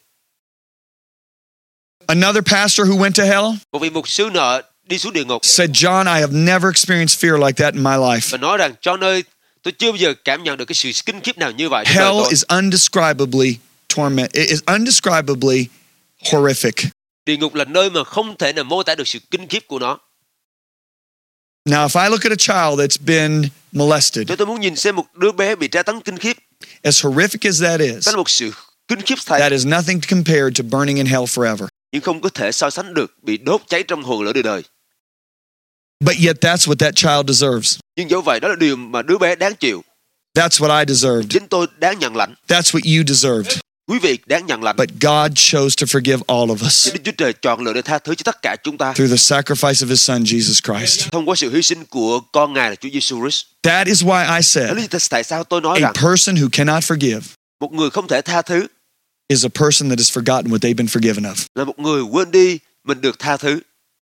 Another pastor who went to hell
Một vị mục sư nọ đi xuống địa ngục
said, John, I have never experienced fear like that in my life.
và nói rằng cho nơi tôi chưa bao giờ cảm nhận được cái sự kinh khiếp nào như vậy trong đời
Hell
tôi.
is undescribably torment. It is undescribably horrific.
Địa ngục là nơi mà không thể nào mô tả được sự kinh khiếp của nó.
Now, if I look at a child that's been molested,
Nếu tôi muốn nhìn xem một đứa bé bị tra tấn kinh khiếp,
as horrific as that is,
đó là một sự kinh khiếp thay,
that is nothing compared to burning in hell forever.
nhưng không có thể so sánh được bị đốt cháy trong hồ lửa đời đời.
But yet that's what that child deserves.
Nhưng dẫu vậy đó là điều mà đứa bé đáng chịu.
That's what I deserved.
Chính tôi đáng nhận lãnh.
That's what you deserved.
Quý vị đáng nhận lãnh.
But God chose to forgive all of us
Đức Chúa Trời chọn lựa để tha thứ cho tất cả chúng ta
through the sacrifice of His Son, Jesus Christ.
thông qua sự hy sinh của con Ngài là Chúa Giêsu Christ.
That is why I
Đó
said
là tại sao tôi nói
a
rằng
person who cannot forgive
một người không thể tha thứ
is a person that has forgotten what they've been forgiven of.
là một người quên đi mình được tha thứ.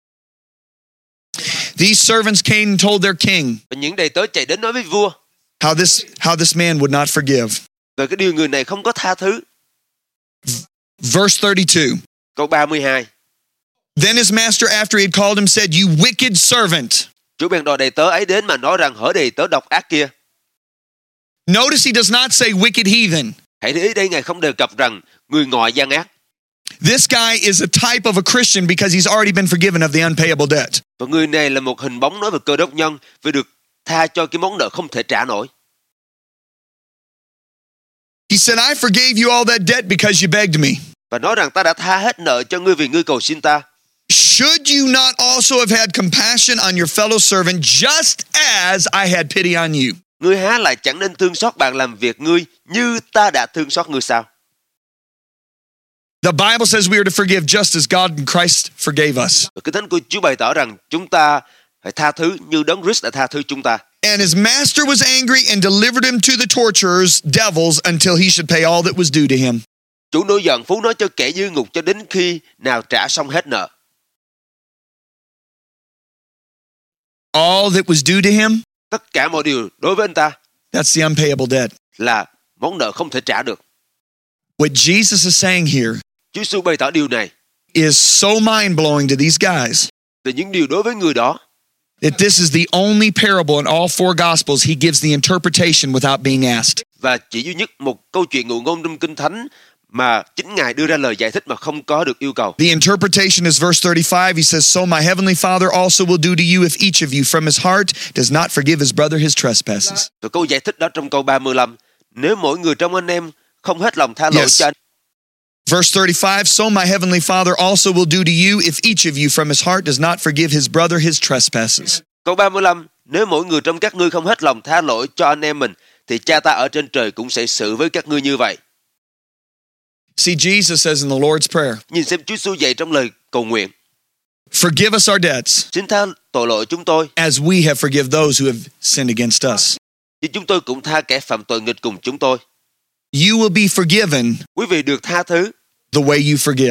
These servants came and told their king
Và những đầy tớ chạy đến nói với vua
how this how this man would not forgive.
về cái điều người này không có tha thứ.
Verse thirty-two.
Câu ba mươi hai.
Then his master, after he had called him, said, "You wicked servant."
Chủ bèn đòi đầy tớ ấy đến mà nói rằng hỡi đầy tớ độc ác kia.
Notice he does not say wicked heathen.
Hãy để ý đây Ngài không đề cập rằng người ngoại gian ác.
This guy is a type of a Christian because he's already been forgiven of the unpayable debt.
Và người này là một hình bóng nói về cơ đốc nhân vì được tha cho cái món nợ không thể trả nổi.
He said, I forgave you all that debt because you begged me.
Và nói rằng ta đã tha hết nợ cho ngươi vì ngươi cầu xin ta.
Should you not also have had compassion on your fellow servant just as I had pity on you?
Ngươi há lại chẳng nên thương xót bạn làm việc ngươi như ta đã thương xót ngươi sao?
The Bible says we are to forgive just as God and Christ forgave us.
Và Kinh Thánh của Chúa bày tỏ rằng chúng ta phải tha thứ như Đấng Christ đã tha thứ chúng ta.
And his master was angry and delivered him to the torturers, devils, until he should pay all that was due to him.
Chủ nổi giận phú nói cho kẻ dưới ngục cho đến khi nào trả xong hết nợ.
All that was due to him,
Tất cả mọi điều đối với anh ta
that's the unpayable debt.
là món nợ không thể trả được.
What Jesus is saying here
Chúa Giêsu bày tỏ điều này
is so mind-blowing to these guys
về những điều đối với người đó.
that this is the only parable in all four Gospels he gives the interpretation without being asked.
Và chỉ duy nhất một câu chuyện ngụ ngôn trong Kinh Thánh mà chính Ngài đưa ra lời giải thích mà không có được yêu cầu.
The interpretation is verse thirty-five. He says, So my heavenly Father also will do to you if each of you from his heart does not forgive his brother his trespasses.
Rồi câu giải thích đó trong câu ba mươi lăm. Nếu mỗi người trong anh em không hết lòng tha lỗi
Yes.
cho anh.
Verse thirty-five, So my heavenly Father also will do to you if each of you from his heart does not forgive his brother his trespasses.
Câu ba mươi lăm. Nếu mỗi người trong các ngươi không hết lòng tha lỗi cho anh em mình thì cha ta ở trên trời cũng sẽ xử với các ngươi như vậy.
See, Jesus says in the Lord's Prayer,
Nhìn xem Chúa Giêsu dạy trong lời cầu nguyện.
Forgive us our debts
Xin tha tội lỗi chúng tôi,
as we have forgive those who have sinned against us.
chứ chúng tôi cũng tha kẻ phạm tội nghịch cùng chúng tôi.
You will be forgiven
Quý vị được tha thứ
the way you forgive.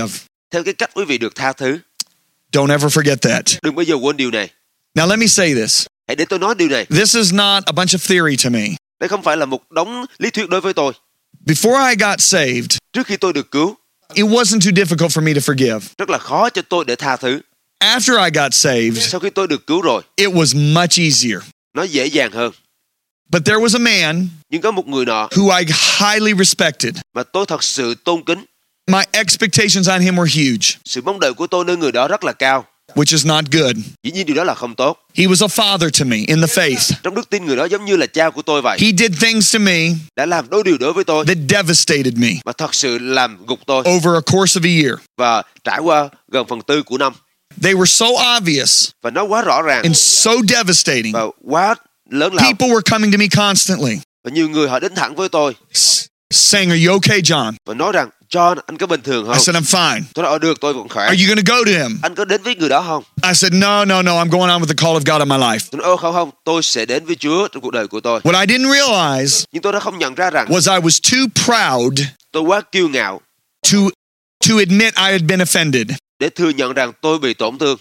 theo cái cách quý vị được tha thứ.
Don't ever forget that.
Đừng bao giờ quên điều này.
Now let me say this.
Hãy để tôi nói điều này.
This is not a bunch of theory to me.
Đây không phải là một đống lý thuyết đối với tôi.
Before I got saved,
Trước khi tôi được cứu,
it wasn't too difficult for me to forgive.
rất là khó cho tôi để tha thứ.
After I got saved,
Sau khi tôi được cứu rồi,
it was much easier.
nó dễ dàng hơn.
But there was a man
Nhưng có một người nọ
who I highly respected.
mà tôi thật sự tôn kính.
My expectations on him were huge,
Sự mong đợi của tôi nơi người đó rất là cao.
which is not good.
Dĩ nhiên điều đó là không tốt.
He was a father to me in the faith.
Trong đức tin, người đó giống như là cha của tôi vậy.
He did things to me
Đã làm đôi điều đối với tôi
that devastated me
mà thật sự làm gục tôi.
over a course of a year.
Và trải qua gần phần tư của năm.
They were so obvious
Và nó quá rõ ràng
and so devastating.
và quá lớn lao.
People were coming to me constantly,
Và nhiều người họ đến thẳng với tôi
s- saying, "Are you okay, John?"
và nói rằng John, anh có bình thường
I
không?
said, "I'm fine."
Tôi nói "Ờ, được, tôi vẫn khỏe.
"Are you going to go to him?"
Anh có đến với người đó không?
I said, "No, no, no. I'm going on with the call of God in my life."
Tôi nói "Ô không không, tôi sẽ đến với Chúa trong cuộc đời của tôi."
What I didn't realize
Nhưng tôi đã không nhận ra rằng
was I was too proud
tôi quá kiêu ngạo
to to admit I had been offended.
để thừa nhận rằng tôi bị tổn thương.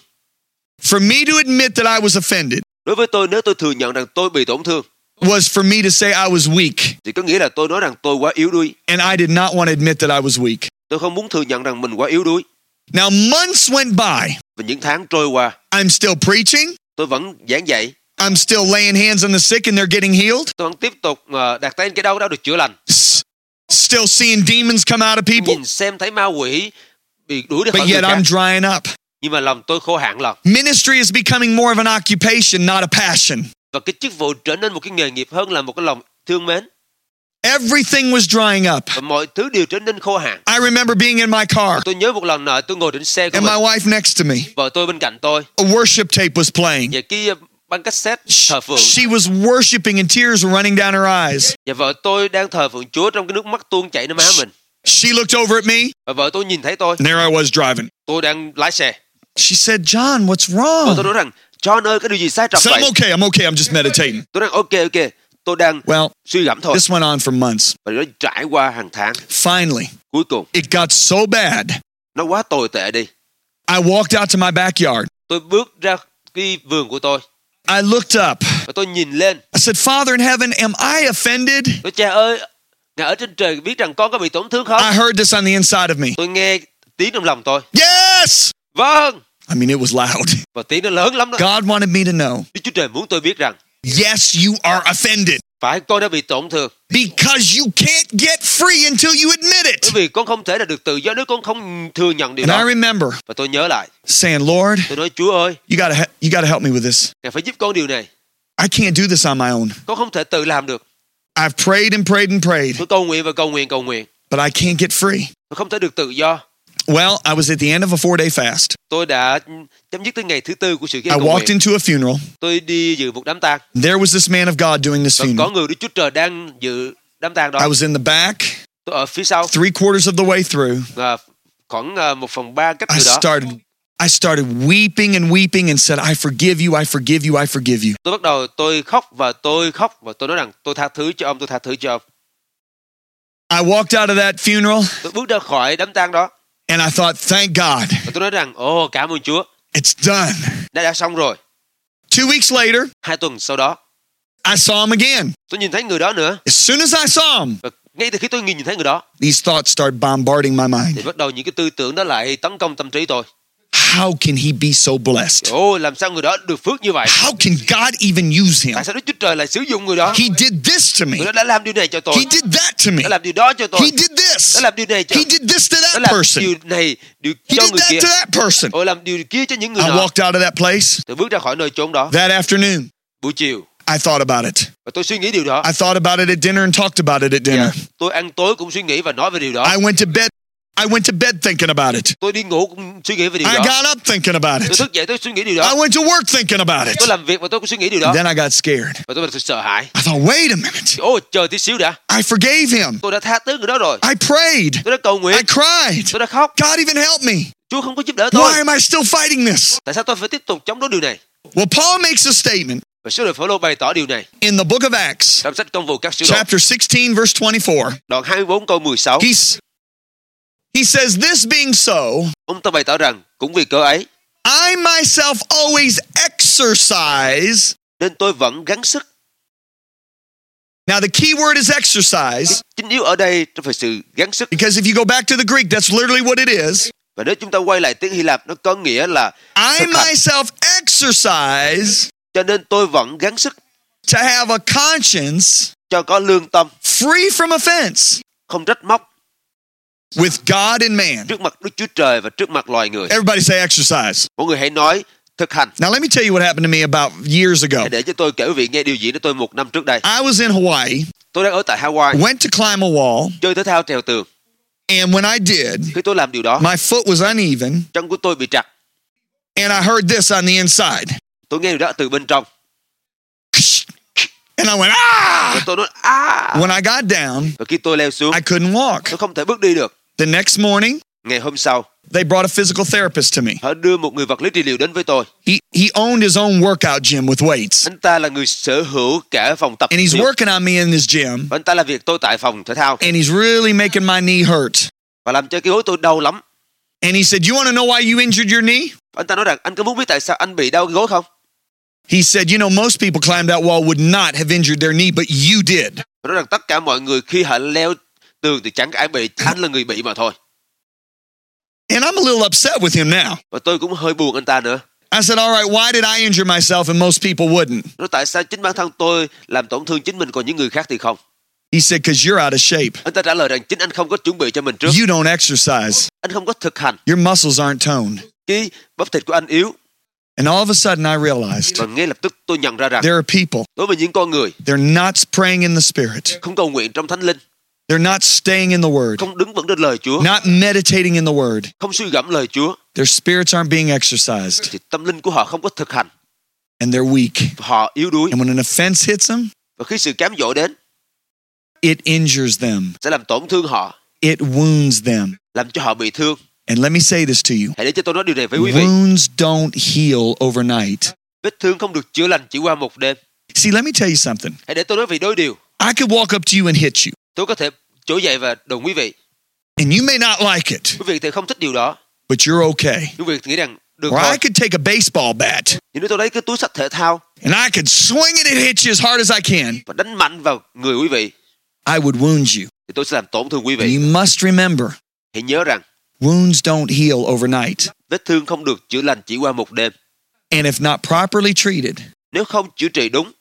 For me to admit that I was offended
Đối với tôi, nếu tôi thừa nhận rằng tôi bị tổn thương
was for me to say I was weak,
thì có nghĩa là tôi nói rằng tôi quá yếu đuối.
and I did not want to admit that I was weak.
Tôi không muốn thừa nhận rằng mình quá yếu đuối.
Now months went by.
Và những tháng trôi qua,
I'm still preaching.
tôi vẫn giảng dạy,
I'm still laying hands on the sick and they're getting healed.
tôi vẫn tiếp tục ờ, đặt tay lên cái đau đó được chữa lành.
S- Still seeing demons come out of people.
Nhìn xem thấy ma quỷ bị đuổi đi khỏi
But
người
yet
khác.
I'm drying up.
Nhưng mà lòng tôi khô hạn lòng.
Ministry is becoming more of an occupation, not a passion.
Và cái chức vụ trở nên một cái nghề nghiệp hơn là một cái lòng thương mến.
Everything was drying up.
Và mọi thứ đều trở nên khô hạn.
I remember being in my car
Tôi nhớ một lần nọ tôi ngồi trên xe của
and my
mình,
wife next to me.
vợ tôi bên cạnh tôi,
A worship tape was playing.
và cái băng cassette thờ phượng.
She was worshiping and tears were running down her eyes.
Và vợ tôi đang thờ phượng Chúa trong cái nước mắt tuôn chảy nơi má mình.
She looked over at me
Và vợ tôi nhìn thấy tôi,
and there I was driving.
tôi đang lái xe.
She said, "John, what's
Vợ tôi
wrong?"
nói rằng, John ơi, cái điều gì sai
I
trật
said,
vậy?
"I'm okay, I'm okay, I'm just meditating."
Tôi đang ok ok, tôi đang
Well,
suy gẫm thôi.
this went on for months.
Và nó trải qua hàng tháng.
Finally,
Cuối cùng,
it got so bad.
nó quá tồi tệ đi.
I walked out to my backyard.
Tôi bước ra cái vườn của tôi
I looked up.
và tôi nhìn lên.
I said, "Father in heaven, am I offended?"
Tôi cha ơi, Ngài ở trên trời biết rằng con có bị tổn thương không?
I heard this on the inside of me.
Tôi nghe tiếng trong lòng tôi.
Yes!
Vâng.
I mean, it was loud.
Và tiếng nó lớn lắm đó.
God wanted me to know,
Đức Chúa Trời muốn tôi biết rằng
yes, you are offended
phải con đã bị tổn thương.
because you can't get free until you admit
Bởi
it.
vì con không thể là được tự do nếu con không thừa nhận điều
And I
đó.
remember
Và tôi nhớ lại,
saying, "Lord,
tôi nói Chúa ơi,
you gotta, he- you gotta help me with this.
Ngài phải giúp con điều này.
I can't do this on my own.
Con không thể tự làm được.
I've prayed and prayed and prayed,
Tôi cầu nguyện và cầu nguyện cầu nguyện.
but I can't get free."
Tôi không thể được tự do.
Well, I was at the end of a four-day fast.
Tôi đã chấm dứt tới ngày thứ tư của sự
I
kiện cầu
walked
nguyện.
into a funeral.
Tôi đi dự một đám tang.
There was this man of God doing this
Và có
funeral.
người Đức Chúa Trời đang dự đám tang đó.
I was in the back,
Tôi ở phía sau,
three quarters of the way through.
và khoảng à, một phần ba cách
I
từ đó.
started I started weeping and weeping and said, "I forgive you, I forgive you, I forgive you."
Tôi bắt đầu tôi khóc và tôi khóc và tôi nói rằng tôi tha thứ cho ông, tôi tha thứ cho ông.
I walked out of that funeral
Tôi bước ra khỏi đám tang đó
and I thought, "Thank God,
và tôi nói rằng ồ cảm ơn Chúa,
it's done."
đã đã xong rồi.
Two weeks later,
Hai tuần sau đó
I saw him again.
tôi nhìn thấy người đó nữa,
As soon as I saw him,
và ngay từ khi tôi nhìn thấy người đó
these thoughts started bombarding my
thì
mind.
bắt đầu những cái tư tưởng đó lại tấn công tâm trí tôi.
How can he be so blessed?
Ồ, làm sao người đó được phước như vậy?
How can God even use him?
Tại sao Đức Chúa Trời lại sử dụng người đó?
He did this to me.
Người đó đã làm điều này cho tôi,
He did that to me.
đã làm điều đó cho tôi,
He did this.
đã làm điều này cho,
He did this to
đã
that
làm
person.
điều này, điều
He
cho
did
người
that
kia,
to that person.
ồ làm điều kia cho những người
I
nọ.
walked out of that place
Tôi bước ra khỏi nơi chốn đó
that afternoon.
buổi chiều
I thought about it.
và tôi suy nghĩ điều đó.
I thought about it at dinner and talked about it at
Dạ,
dinner.
tôi ăn tối cũng suy nghĩ và nói về điều đó.
I went to bed. I went to bed thinking about it.
Tôi đi ngủ cũng suy nghĩ về điều
I
đó.
got up thinking about
Tôi
it.
thức dậy tôi suy nghĩ điều
I
đó.
went to work thinking about it.
Tôi làm việc và tôi cũng suy nghĩ điều đó.
Then I got scared.
Và tôi tôi sợ hãi.
I thought, wait a minute.
Ồ, chờ tí xíu đã.
I forgave him.
Tôi đã tha thứ người đó rồi.
I prayed.
Tôi đã cầu
I
nguyện.
cried.
Tôi đã khóc.
God even helped me.
Chúa không có giúp đỡ
Why
tôi.
am I still fighting this?
Tại sao tôi phải tiếp tục chống đối điều này?
Well, Paul makes a statement
Và sứ đồ Phao-lô bày tỏ điều này
in the book of Acts,
trong sách Công vụ các sứ đồ,
chapter sixteen, verse twenty-four.
đoạn hai mươi bốn câu mười sáu.
He's He says, this being so,
Ông ta bày tỏ rằng cũng vì cớ ấy
I myself always exercise.
nên tôi vẫn gắng sức.
Now, the key word is exercise,
Chính yếu ở đây nó phải sự gắng sức.
because if you go back to the Greek, that's literally what it is.
Và nếu chúng ta quay lại tiếng Hy Lạp, nó có nghĩa là
I
thực hành.
myself exercise
Cho nên tôi vẫn gắng sức
to have a conscience
cho có lương tâm,
free from offense
không trách móc
with God and man.
trước mặt Đức Chúa Trời và trước mặt loài người.
Everybody say exercise.
Mọi người hãy nói thực hành.
Now, let me tell you what happened to me about years ago.
Hãy để cho tôi kể quý vị nghe điều gì đó tôi một năm trước đây.
I was in Hawaii,
Tôi đang ở tại Hawaii,
went to climb a wall,
chơi thể thao trèo tường.
and when I did,
Khi tôi làm điều đó,
my foot was uneven,
chân của tôi bị trật.
and I heard this on the inside.
Tôi nghe điều đó từ bên trong.
And I went,
Và
ah!
tôi nói, à.
When I got down,
Và khi tôi leo xuống,
I couldn't walk.
tôi không thể bước đi được.
The next morning,
Ngày hôm sau,
they brought a physical therapist to me.
họ đưa một người vật lý trị liệu đến với tôi.
He he owned his own workout gym with weights.
Anh ta là người sở hữu cả phòng tập.
And he's
luyện.
working on me in his gym,
Và anh ta làm việc tôi tại phòng thể thao.
and he's really making my knee hurt.
Và làm cho cái gối tôi đau lắm.
And he said, "You want to know why you injured your knee?"
Anh ta nói rằng, anh có muốn biết tại sao anh bị đau cái gối không?
He said, "You know, most people climbed that wall would not have injured their knee, but you did."
Và nói rằng tất cả mọi người khi họ leo tường thì chẳng ai bị, anh là người bị mà thôi.
And I'm a little upset with him now.
Và tôi cũng hơi buồn anh ta nữa.
I said, "All right, why did I injure myself and most people wouldn't?"
Nói tại sao chính bản thân tôi làm tổn thương chính mình còn những người khác thì không?
He said, "Because you're out of shape.
Anh ta trả lời rằng chính anh không có chuẩn bị cho mình trước.
You don't exercise.
Anh không có thực hành.
Your muscles aren't toned."
Cái bắp thịt của anh yếu.
And all of a sudden, I realized
Và ngay lập tức tôi nhận ra rằng
there are people,
đối với những con người
they're not praying in the Spirit.
không cầu nguyện trong thánh linh,
They're not staying in the Word,
không đứng vững trên lời Chúa,
not meditating in the Word.
không suy gẫm lời Chúa,
Their spirits aren't being exercised,
thì tâm linh của họ không có thực hành,
and they're weak.
họ yếu đuối.
And when an offense hits them,
Và khi sự cám dỗ đến,
it injures them.
sẽ làm tổn thương họ,
It wounds them.
làm cho họ bị thương.
And let me say this to you.
Hãy để cho tôi nói điều này với quý vị.
Wounds don't heal overnight.
Vết thương không được chữa lành chỉ qua một đêm.
See, let me tell you something.
Hãy để tôi nói vì đôi điều.
I could walk up to you and hit you,
Tôi có thể trỗi dậy và đụng quý vị.
and you may not like it,
Quý vị thì không thích điều đó.
but you're okay.
Quý vị thì nghĩ rằng được
Or
thôi.
I could take a baseball bat,
Nhưng nếu tôi lấy cái túi xách thể thao
and I could swing it and hit you as hard as I can.
và đánh mạnh vào người quý vị,
I would wound you.
thì tôi sẽ làm tổn thương quý
And
vị.
you must remember,
Hãy nhớ rằng
wounds don't heal overnight.
vết thương không được chữa lành chỉ qua một đêm.
And if not properly treated,
Nếu không chữa trị đúng,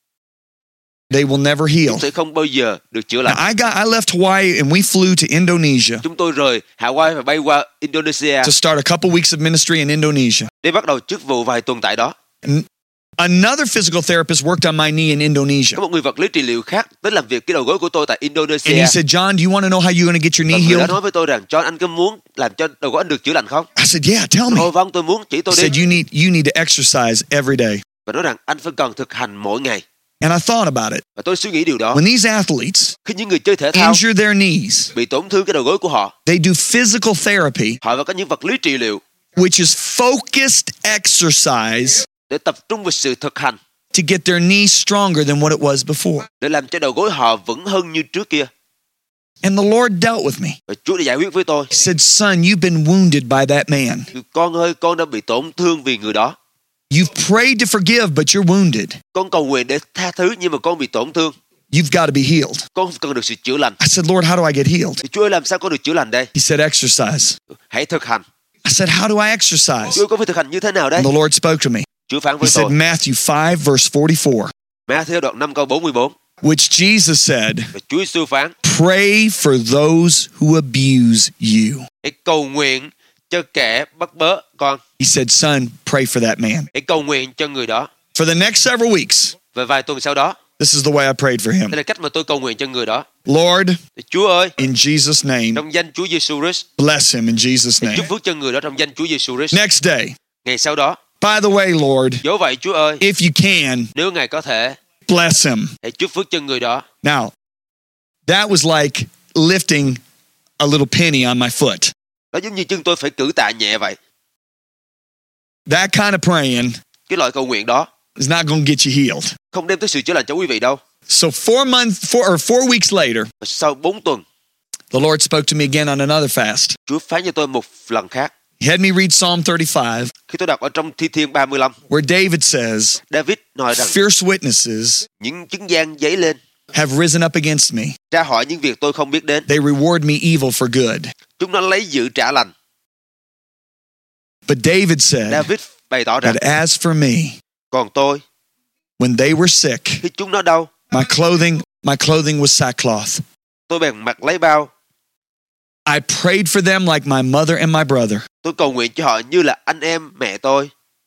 they will never heal.
chúng sẽ không bao giờ được chữa lành.
Now, I got I left Hawaii and we flew to Indonesia
Chúng tôi rời Hawaii và bay qua Indonesia
to start a couple weeks of ministry in Indonesia.
để bắt đầu chức vụ vài tuần tại đó.
And another physical therapist worked on my knee in Indonesia.
Có một người vật lý trị liệu khác đến làm việc cái đầu gối của tôi tại
And
Indonesia.
he said, "John, do you want to know how you're going to get your
Và
knee
người đã
healed?"
nói với tôi rằng, John, anh có muốn làm cho đầu gối anh được chữa lành không?
I said, "Yeah, tell me."
Ồ vâng, tôi muốn, chỉ
He
tôi
said,
đi.
"You need you need to exercise every day."
Và nói rằng anh phải cần thực hành mỗi ngày.
And I thought about it.
Và tôi suy nghĩ điều đó.
When these athletes
Khi những người chơi thể thao
injure their knees,
bị tổn thương cái đầu gối của họ,
they do physical therapy,
họ phải có những vật lý trị liệu
which is focused exercise
để tập trung vào sự thực hành,
to get their knees stronger than what it was before.
để làm cho đầu gối họ vững hơn như trước kia.
And the Lord dealt with me.
Và Chúa đã giải quyết với tôi.
He said, "Son, you've been wounded by that man.
Con ơi, con đã bị tổn thương vì người đó.
You've prayed to forgive, but you're wounded.
Con cầu nguyện để tha thứ nhưng mà con bị tổn thương.
You've got to be healed."
Con cần được sự chữa lành.
I said, "Lord, how do I get healed?"
Thì Chúa ơi, làm sao con được chữa lành đây?
He said, "Exercise."
Hãy thực hành.
I said, "How do I exercise?"
Chúa ơi, con phải thực hành như thế nào đây?
And the Lord spoke to me.
Chúa phán
He
với
said,
tôi.
Matthew five, verse forty-four,
Matthew đoạn năm câu bốn mươi bốn.
which Jesus said,
Và Chúa Giêsu phán,
"Pray for those who abuse you."
hãy cầu nguyện cho kẻ bắt bớ con.
He said, "Son, pray for that man."
Hãy cầu nguyện cho người đó.
For the next several weeks,
Và vài tuần sau đó,
this is the way I prayed for him.
đây là cách mà tôi cầu nguyện cho người đó.
Lord,
Thì Chúa ơi,
in Jesus' name,
trong danh Chúa Giêsu Christ,
bless him in Jesus'
hãy
name.
chúc phước cho người đó trong danh Chúa Giêsu Christ.
Next day,
Ngày sau đó,
by the way, Lord,
dẫu vậy Chúa ơi,
if you can,
nếu Ngài có thể,
bless him.
hãy chúc phước cho người đó.
Now, that was like lifting a little penny on my foot.
Đó giống như chân tôi phải cử tạ nhẹ vậy.
That kind of praying
Cái loại cầu nguyện đó
is not going to get you healed.
không đem tới sự chữa lành cho quý vị đâu.
So four months, four or four weeks later,
Và sau bốn tuần,
The Lord spoke to me again on another fast.
Chúa phán cho tôi một lần khác.
He had me read Psalm thirty-five,
Khi tôi đọc ở trong Thi Thiên ba mươi lăm,
where David says,
David nói rằng
fierce witnesses
những chứng gian dấy lên,
have risen up against me.
tra hỏi những việc tôi không biết đến.
They reward me evil for good.
Chúng nó lấy dữ trả lành.
But David said
David bày tỏ rằng,
that as for me,
còn tôi,
when they were sick,
khi chúng nó đau,
my clothing, my clothing was sackcloth.
tôi bèn mặc lấy bao.
I prayed for them like my mother and my brother.
Tôi cầu nguyện cho họ như là anh em mẹ tôi.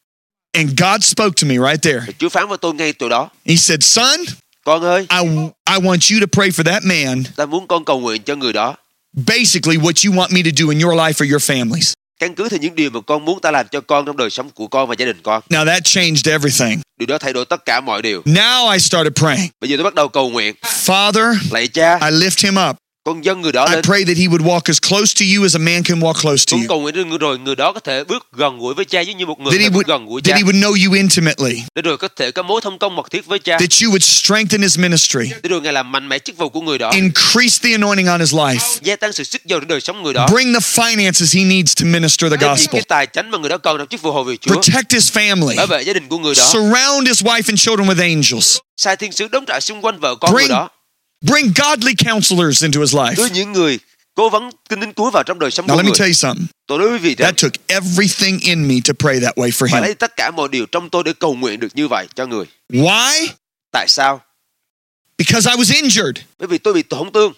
And God spoke to me right there.
Và Chúa phán với tôi ngay từ đó.
He said, son,
Con ơi,
I, I want you to pray for that man.
ta muốn con cầu nguyện cho người đó.
Basically what you want me to do in your life or your families.
Căn cứ theo những điều mà con muốn ta làm cho con trong đời sống của con và gia đình con.
Now that changed everything.
Điều đó thay đổi tất cả mọi điều.
Now I started praying.
Bây giờ tôi bắt đầu cầu nguyện.
Father,
Lạy Cha,
I lift him up.
con dâng người đó
I
lên.
pray that he would walk as close to you as a man can walk close to
Con
you.
cầu nguyện đến người rồi người đó có thể bước gần gũi với Cha giống như một người
That he
có thể bước gần
would,
gũi
that
Cha.
he would know you intimately.
Để rồi có thể có mối thông công mật thiết với Cha.
That you would strengthen his ministry.
Để rồi Ngài làm mạnh mẽ chức vụ của người đó.
Increase the anointing on his life.
Gia tăng sự sức giàu trong đời sống người đó.
Bring the finances he needs to minister the
Những
gospel.
cái tài chánh mà người đó cần trong chức vụ hầu việc Chúa.
Protect his family.
Bảo vệ gia đình của người đó.
Surround his wife and children with angels.
Sai thiên sứ đóng trại xung quanh vợ con người
Bring,
đó.
bring godly counselors into his
Đưa
life.
những người cố vấn kinh tín Chúa vào trong đời sống
Now
của
let me
người.
tell you something.
Tôi nói với quý vị rằng
That took everything in me to pray that way for
phải
him.
lấy tất cả mọi điều trong tôi để cầu nguyện được như vậy cho người.
Why?
Tại sao?
Because I was injured.
Bởi vì tôi bị tổn thương.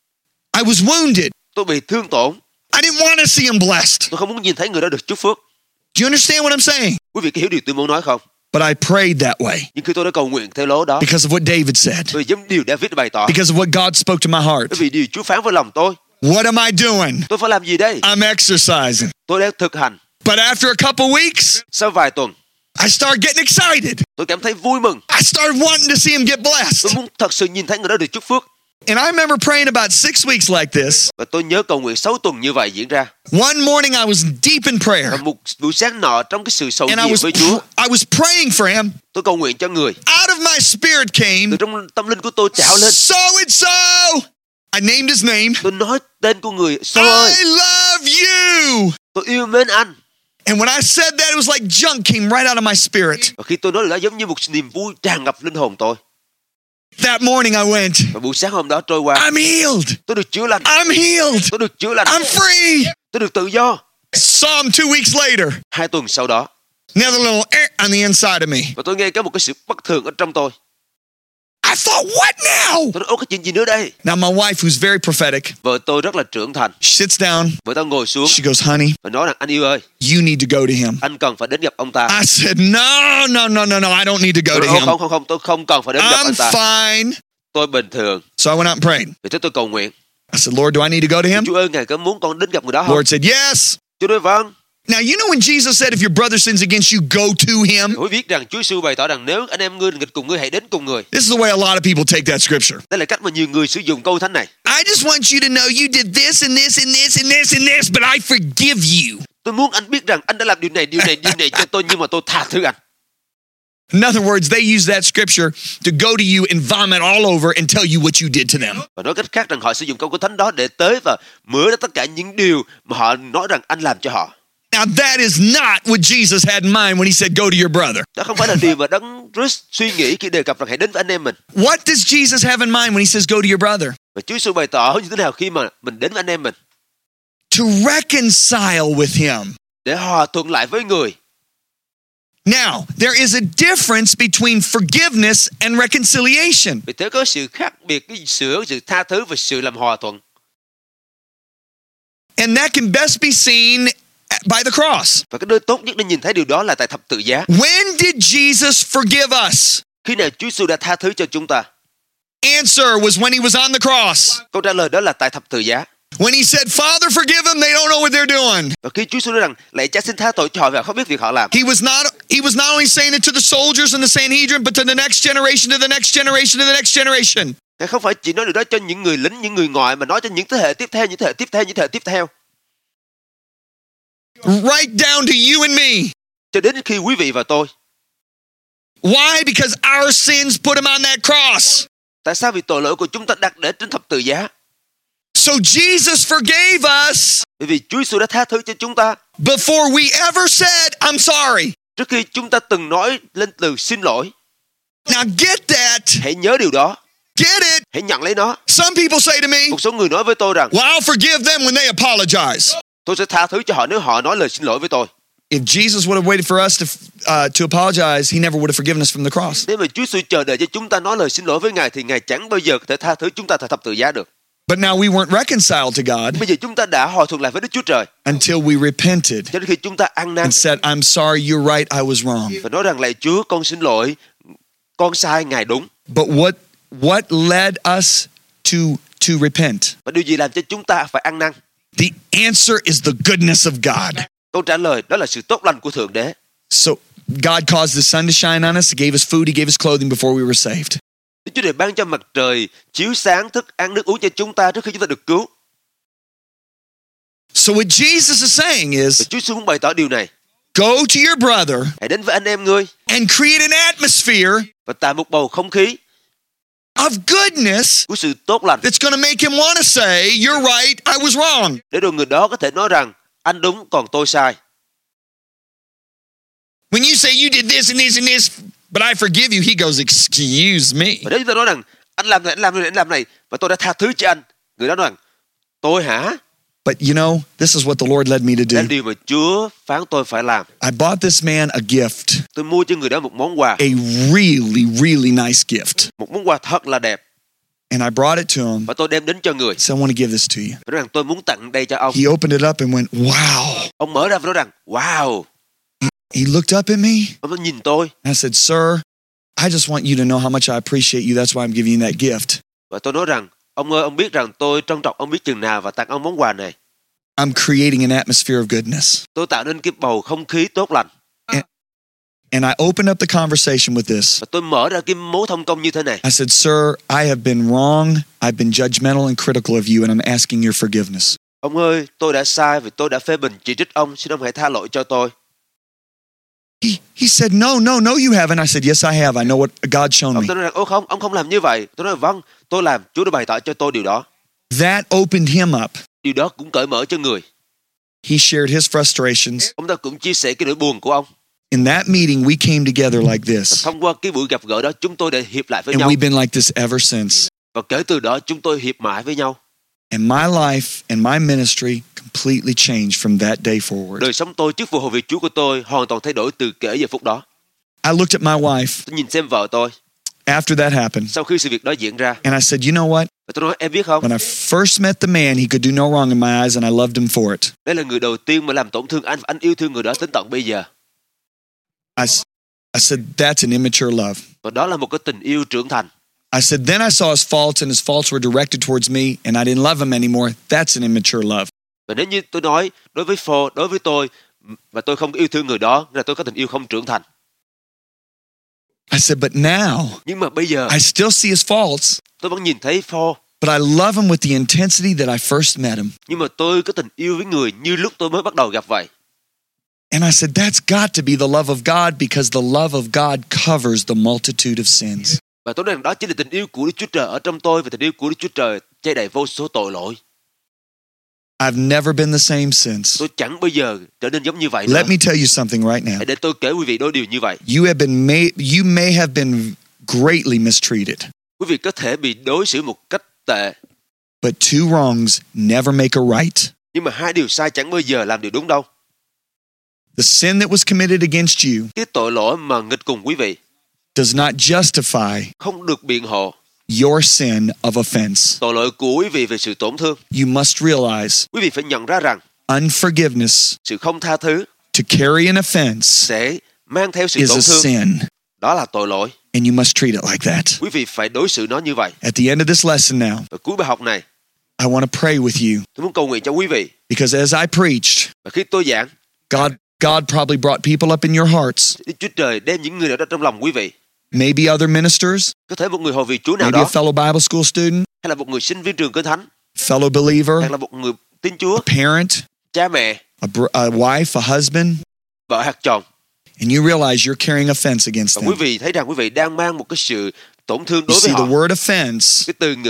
I was wounded.
Tôi bị thương tổn.
I didn't want to see him blessed.
Tôi không muốn nhìn thấy người đó được chúc phước.
Do you understand what I'm saying?
Quý vị có hiểu điều tôi muốn nói không?
But I prayed that way
Nhưng khi tôi đã cầu nguyện theo lối đó,
because of what David said,
tôi giống điều David bày tỏ.
because of what God spoke to my heart.
Bởi vì điều Chúa phán với lòng tôi.
What am I doing?
Tôi phải làm gì đây?
I'm exercising.
Tôi đang thực hành.
But after a couple weeks,
Sau vài tuần,
I started getting excited.
tôi cảm thấy vui mừng.
I started wanting to see him get
Tôi
blessed.
muốn thật sự nhìn thấy người đó được chúc phước.
And I remember praying about six weeks like this.
Và tôi nhớ cầu nguyện sáu tuần như vậy diễn ra.
One morning I was deep in prayer.
Và một buổi sáng nọ trong cái sự sầu
And I
nhiệt
was
với Chúa,
I was praying for him.
tôi cầu nguyện cho người.
Out of my spirit came,
Từ trong tâm linh của tôi trào lên.
so and so. I named his name.
Tôi nói tên của người. Sao ơi,
I love you.
tôi yêu mến anh.
And when I said that, it was like junk came right out of my spirit.
Và khi tôi nói điều đó giống như một niềm vui tràn ngập linh hồn tôi.
That morning I went,
Và buổi sáng hôm đó trôi qua,
I'm healed.
tôi được chữa lành.
I'm healed.
Tôi được chữa lành.
I'm free.
Tôi được tự do.
Saw him two weeks later.
Hai tuần sau đó,
Another little eh on the inside of me.
và tôi nghe có một cái sự bất thường ở trong tôi.
I thought, what now?
Tôi nói, ôi cái chuyện gì nữa đây?
Now my wife, who's very prophetic,
Vợ tôi rất là trưởng thành.
she sits down.
Vợ tôi ngồi xuống
She goes, honey,
và nói rằng anh yêu ơi,
you need to go to him.
anh cần phải đến gặp ông ta.
I said, no, no, no, no, no. I don't need to go
Tôi
to
nói,
him.
không, không, không, tôi không cần phải đến gặp
I'm
anh ta.
fine.
Tôi bình thường.
So I went out and prayed.
Vì thế tôi cầu nguyện.
I said, Lord, do I need to go to him?
Chúa ơi, Ngài có muốn con đến gặp người đó không?
Lord said, yes.
Chúa nói vâng.
Now, you know when Jesus said, if your brother sins against you, go to him?
Hãy viết rằng Chúa Giêsu bày tỏ rằng nếu anh em ngươi nghịch cùng ngươi hãy đến cùng người.
This is the way a lot of people take that scripture.
Đây là cách mà nhiều người sử dụng câu thánh này.
I just want you to know you did this and this and this and this and this, but I forgive you.
Tôi muốn anh biết rằng anh đã làm điều này, điều này, điều này cho tôi nhưng mà tôi tha thứ anh.
In other words, they use that scripture to go to you and vomit all over and tell you what you did to them.
Và nói cách khác rằng họ sử dụng câu của thánh đó để tới và mửa ra tất cả những điều mà họ nói rằng anh làm cho họ.
Now, that is not what Jesus had in mind when he said, go to your brother.
Đó không phải là điều mà Đấng Christ suy nghĩ khi đề cập rằng hãy đến với anh em mình.
What does Jesus have in mind when he says, go to your brother?
Và Chúa Giêsu bày tỏ như thế nào khi mà mình đến với anh em mình?
To reconcile with him.
Để hòa thuận lại với người.
Now, there is a difference between forgiveness and reconciliation.
Vì thế có sự khác biệt, cái sự, sự tha thứ và sự làm hòa thuận.
And that can best be seen by the cross.
Và cái nơi tốt nhất để nhìn thấy điều đó là tại thập tự giá.
When did Jesus forgive us?
Khi nào Chúa Giêsu đã tha thứ cho chúng ta?
Answer was when he was on the cross.
Câu trả lời đó là tại thập tự giá.
When he said, Father, forgive them, they don't know what they're doing.
Và khi Chúa Giêsu nói rằng lạy Cha xin tha tội cho họ và không biết việc họ làm.
He was not he was not only saying it to the soldiers and the Sanhedrin, but to the next generation, to the next generation, to the next generation.
Ngài không phải chỉ nói điều đó cho những người lính, những người ngoại mà nói cho những thế hệ tiếp theo, những thế hệ tiếp theo, những thế hệ tiếp theo.
Right down to you and me.
Cho đến khi quý vị và tôi.
Why? Because our sins put him on that cross.
Tại sao? Vì tội lỗi của chúng ta đặt để trên thập tự giá.
So Jesus forgave us
Bởi vì Chúa Giêsu đã tha thứ cho chúng ta
before we ever said, I'm sorry.
trước khi chúng ta từng nói lên từ xin lỗi.
Now get that.
Hãy nhớ điều đó.
Get it.
Hãy nhận lấy nó.
Some people say to me,
Một số người nói với tôi rằng
well, I'll forgive them when they apologize.
tôi sẽ tha thứ cho họ nếu họ nói lời xin lỗi với tôi.
If Jesus would have waited for us to uh, to apologize, he never would have forgiven us from the cross.
Nếu mà Chúa Giêsu chờ đợi cho chúng ta nói lời xin lỗi với Ngài thì Ngài chẳng bao giờ có thể tha thứ chúng ta tại thập tự giá được.
But now we weren't reconciled to God
Bây giờ chúng ta đã hòa thuận lại với Đức Chúa Trời
until we repented
cho đến khi chúng ta ăn năn
and said, I'm sorry, you're right, I was wrong.
và nói rằng lạy Chúa, con xin lỗi, con sai, Ngài đúng.
But what what led us to to repent?
Và điều gì làm cho chúng ta phải ăn năn?
The answer is the goodness of God.
Câu trả lời đó là sự tốt lành của Thượng Đế.
So God caused the sun to shine on us, He gave us food, He gave us clothing before we were saved.
Đức Chúa Trời ban cho mặt trời chiếu sáng thức ăn nước uống cho chúng ta trước khi chúng ta được cứu.
So what Jesus is saying
Và
is,
Chúa Giêsu muốn bày tỏ điều này.
go to your brother
Hãy đến với anh em ngươi
and create an atmosphere
và tạo một bầu không khí
of goodness
của sự tốt lành
that's going to make him want to say, you're right, I was wrong.
để rồi người đó có thể nói rằng anh đúng còn tôi sai.
When you say you did this and this and this, but I forgive you, he goes, excuse me.
Và nếu chúng ta nói rằng anh làm này, anh làm này, anh làm này và tôi đã tha thứ cho anh, người đó nói rằng tôi hả?
But you know, this is what the Lord led me to
Đó là
do.
điều mà Chúa phán tôi phải làm.
I bought this man a gift,
Tôi mua cho người đó một món quà,
a really, really nice gift.
một món quà thật là đẹp
And I brought it to him.
và tôi đem đến cho người.
So I want to give this to you.
Và nói rằng tôi muốn tặng đây cho ông.
He opened it up and went, wow.
Ông mở ra và nói rằng wow.
He looked up at me.
Ông nhìn tôi
I said, sir, I just want you to know how much I appreciate you. That's why I'm giving you that gift.
và tôi nói rằng ông ơi, ông biết rằng tôi trân trọng ông biết chừng nào và tặng ông món quà này.
I'm creating an atmosphere of goodness.
Tôi tạo nên cái bầu không khí tốt lành.
And I opened up the conversation with this.
Và tôi mở ra cái mối thông công như thế này.
I said, sir, I have been wrong. I've been judgmental and critical of you, and I'm asking your forgiveness.
Ông ơi, tôi đã sai vì tôi đã phê bình chỉ trích ông. Xin ông hãy tha lỗi cho tôi.
He, he said, no, no, no, you haven't. I said, yes, I have. I know what God shown
Ông
me.
tôi nói rằng, ô không, ông không làm như vậy. Tôi nói, vâng, tôi làm. Chúa đã bày tỏ cho tôi điều đó.
That opened him up.
Điều đó cũng cởi mở cho người.
He shared his frustrations.
Ông ta cũng chia sẻ cái nỗi buồn của ông.
In that meeting, we came together like
Và
this.
thông qua cái buổi gặp gỡ đó, chúng tôi đã hiệp lại với
And
nhau.
we've been like this ever since.
Và kể từ đó, chúng tôi hiệp mãi với nhau.
And my life and my ministry completely changed from that day forward.
Đời sống tôi trước phù hộ việc Chúa của tôi hoàn toàn thay đổi từ kể giờ phút đó.
I looked at my wife
Tôi nhìn xem vợ tôi
after that happened,
sau khi sự việc đó diễn ra.
and I said, you know what?
Và tôi nói, em biết không?
When I first met the man, he could do no wrong in my eyes, and I loved him for it.
Đây là người đầu tiên mà làm tổn thương anh. Và anh yêu thương người đó đến tận bây giờ.
I, s- I said, that's an immature love.
Và đó là một cái tình yêu trưởng thành.
I said, then I saw his faults, and his faults were directed towards me, and I didn't love him anymore. That's an immature love.
Và nếu như tôi nói đối với Phô, đối với tôi và tôi không yêu thương người đó, là tôi có tình yêu không trưởng thành.
I said, but now
Nhưng mà bây giờ
I still see his faults,
tôi vẫn nhìn thấy Phô,
but I love him with the intensity that I first met him.
nhưng mà tôi có tình yêu với người như lúc tôi mới bắt đầu gặp vậy.
And I said, that's got to be the love of God, because the love of God covers the multitude of sins.
Và tôi nói rằng đó chính là tình yêu của Đức Chúa Trời ở trong tôi, và tình yêu của Đức Chúa Trời che đậy vô số tội lỗi.
I've never been the same since.
Tôi chẳng bao giờ trở nên giống như vậy nữa.
Let me tell you something right now.
Hãy để tôi kể quý vị đôi điều như vậy.
You have been made, you may have been greatly mistreated,
Quý vị có thể bị đối xử một cách tệ,
but two wrongs never make a right.
nhưng mà hai điều sai chẳng bao giờ làm điều đúng đâu.
The sin that was committed against you
Cái tội lỗi mà nghịch cùng quý vị
does not justify
không được biện hộ
your sin of offense.
tội lỗi của quý vị về sự tổn thương.
You must realize
Quý vị phải nhận ra rằng
unforgiveness,
sự không tha thứ
to carry an offense,
sẽ mang theo sự
is
tổn
a
thương.
sin,
Đó là tội lỗi.
and you must treat it like that.
Quý vị phải đối xử nó như vậy.
At the end of this lesson now,
Và cuối bài học này,
I want to pray with you,
tôi muốn cầu nguyện cho quý vị.
because as I preached,
Và khi tôi giảng,
God God probably brought people up in your hearts.
Đức Chúa Trời đem những người nào đó trong lòng quý vị.
Maybe other ministers,
Có thể một người hầu việc Chúa nào
maybe a
đó,
fellow Bible school student,
hay là một người sinh viên trường Kinh Thánh,
fellow believer,
hay là một người tin Chúa,
a parent,
cha mẹ,
a, br- a wife, a husband,
vợ hoặc chồng.
and you realize you're carrying offense against
Và
them.
quý vị thấy rằng quý vị đang mang một cái sự tổn thương
You
đối với
see, the
họ.
word offense
Cái từ ngữ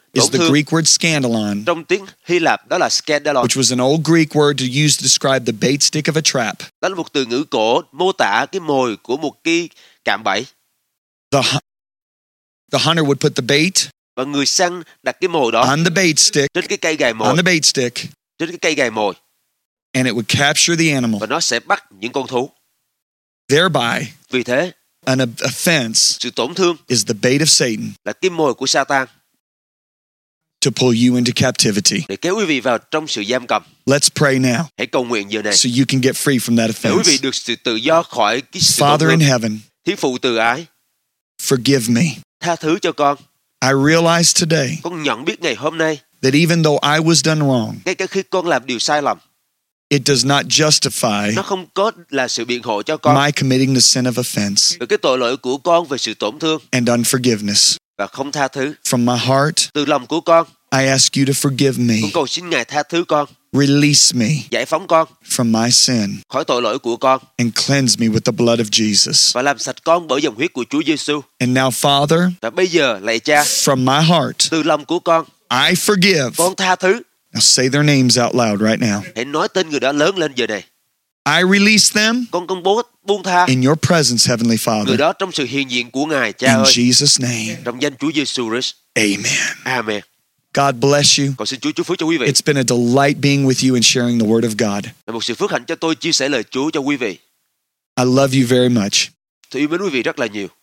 is
tổn
the
thương.
Greek word scandalon,
Trong tiếng Hy Lạp đó là scandalon.
which was an old Greek word to use to describe the bait stick of a trap.
Đó là một từ ngữ cổ mô tả cái mồi của một cái cạm bẫy.
The, hu- the hunter would put the bait
Và người săn đặt cái mồi đó
on the bait stick,
trên cái cây gài mồi,
on the bait stick,
trên cái cây gài mồi,
and it would capture the animal.
và nó sẽ bắt những con thú.
Thereby,
Vì thế,
an offense
sự tổn thương
is the bait of Satan
là cái mồi của Satan
to pull you into captivity.
để kéo quý vị vào trong sự giam cầm.
Let's pray now
Hãy cầu nguyện giờ này
so you can get free from that
để quý vị
offense.
được sự tự do khỏi cái sự tổn
Father in
thương.
heaven,
Thiên Phụ từ ái,
forgive me.
tha thứ cho con.
I realize today
Con nhận biết ngày hôm nay,
that even though I was done wrong,
ngay cả khi con làm điều sai lầm,
it does not justify
nó không có là sự biện hộ cho con
my committing the sin of offense
về cái tội lỗi của con về sự tổn thương
and unforgiveness.
và không tha thứ.
From my heart,
Từ lòng của con,
I ask you to forgive me,
con cầu xin Ngài tha thứ con,
release me
giải phóng con
from my sin,
khỏi tội lỗi của con
and cleanse me with the blood of Jesus.
và làm sạch con bởi dòng huyết của Chúa Giêsu.
And now, Father,
Và bây giờ, lạy Cha,
from my heart,
từ lòng của con,
I forgive.
con tha thứ.
Now say their names out loud right now.
Hãy nói tên người đó lớn lên giờ này.
I release them
Con công bố buông tha
in your presence, Heavenly
người
Father.
đó trong sự hiện diện của Ngài, Cha
In
ơi,
Jesus' name,
trong danh Chúa Giêsu Christ.
amen.
Amen.
God bless you.
Cầu xin Chúa chúc phước cho quý vị.
It's been a delight being with you and sharing the Word of God.
Là một sự phước hạnh cho tôi chia sẻ lời Chúa cho quý vị.
I love you very much.
Tôi yêu mến quý vị rất là nhiều.